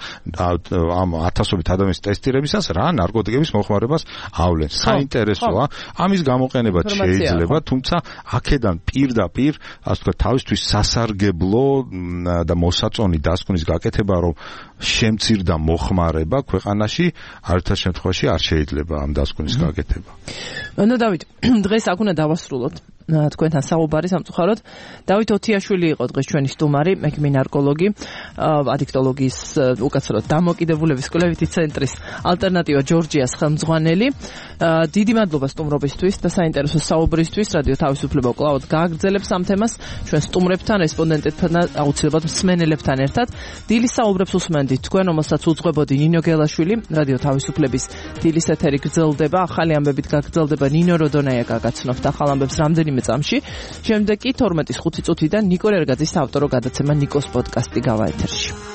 ამ ათასობით ადამიანის ტესტირებისას რა ნარკოტიკების მოხმარებას ავლენს. საინტერესოა, ამის გამოყენებაც შეიძლება, თუმცა აქედან პირდაპირ, ასე ვთქვათ, თავისთვის სასარგებლო და მოსაწონი დასკვნის გაკეთება, რომ შემცირდა მოხმარება ქვეყანაში არაერთარ შემთხვევაში არ შეიძლება ამ დასკვნის გაკეთება. ნუ დავით, დღეს აქ უნდა დავასრულოთ თქვენთან საუბარი სამწუხაროდ. დავით ოთიაშვილი იყო დღეს ჩვენი სტუმარი, მექიმი ნარკოლოგი, ადიქტოლოგიის უკაცრავად დამოკიდებულების კვლევითი ცენტრის ალტერნატივა ჯორჯიას ხელმძღვანელი. დიდი მადლობა სტუმრობისთვის და საინტერესო საუბრისთვის. რადიო თავისუფლება კლავად გააგრძელებს ამ თემას ჩვენ სტუმრებთან, რესპონდენტებთან და აუცილებლად მსმენელებთან ერთად. დილის საუბრებს უსმენდით თქვენ, რომელსაც უძღვებოდი ნინო გელაშვილი. რადიო თავისუფლების დილის ეთერი გრძელდება, ახალი ამბებით გაგრძელდება ნინო როდონაია გაგაცნობთ ახალ ამბებს რამდენიმე წამში. შემდეგ კი თორმეტის ხუთი წუთიდან ნიკო რერგაძის ავტორო გადაცემა ნიკოს პოდკასტი გავა ეთერში.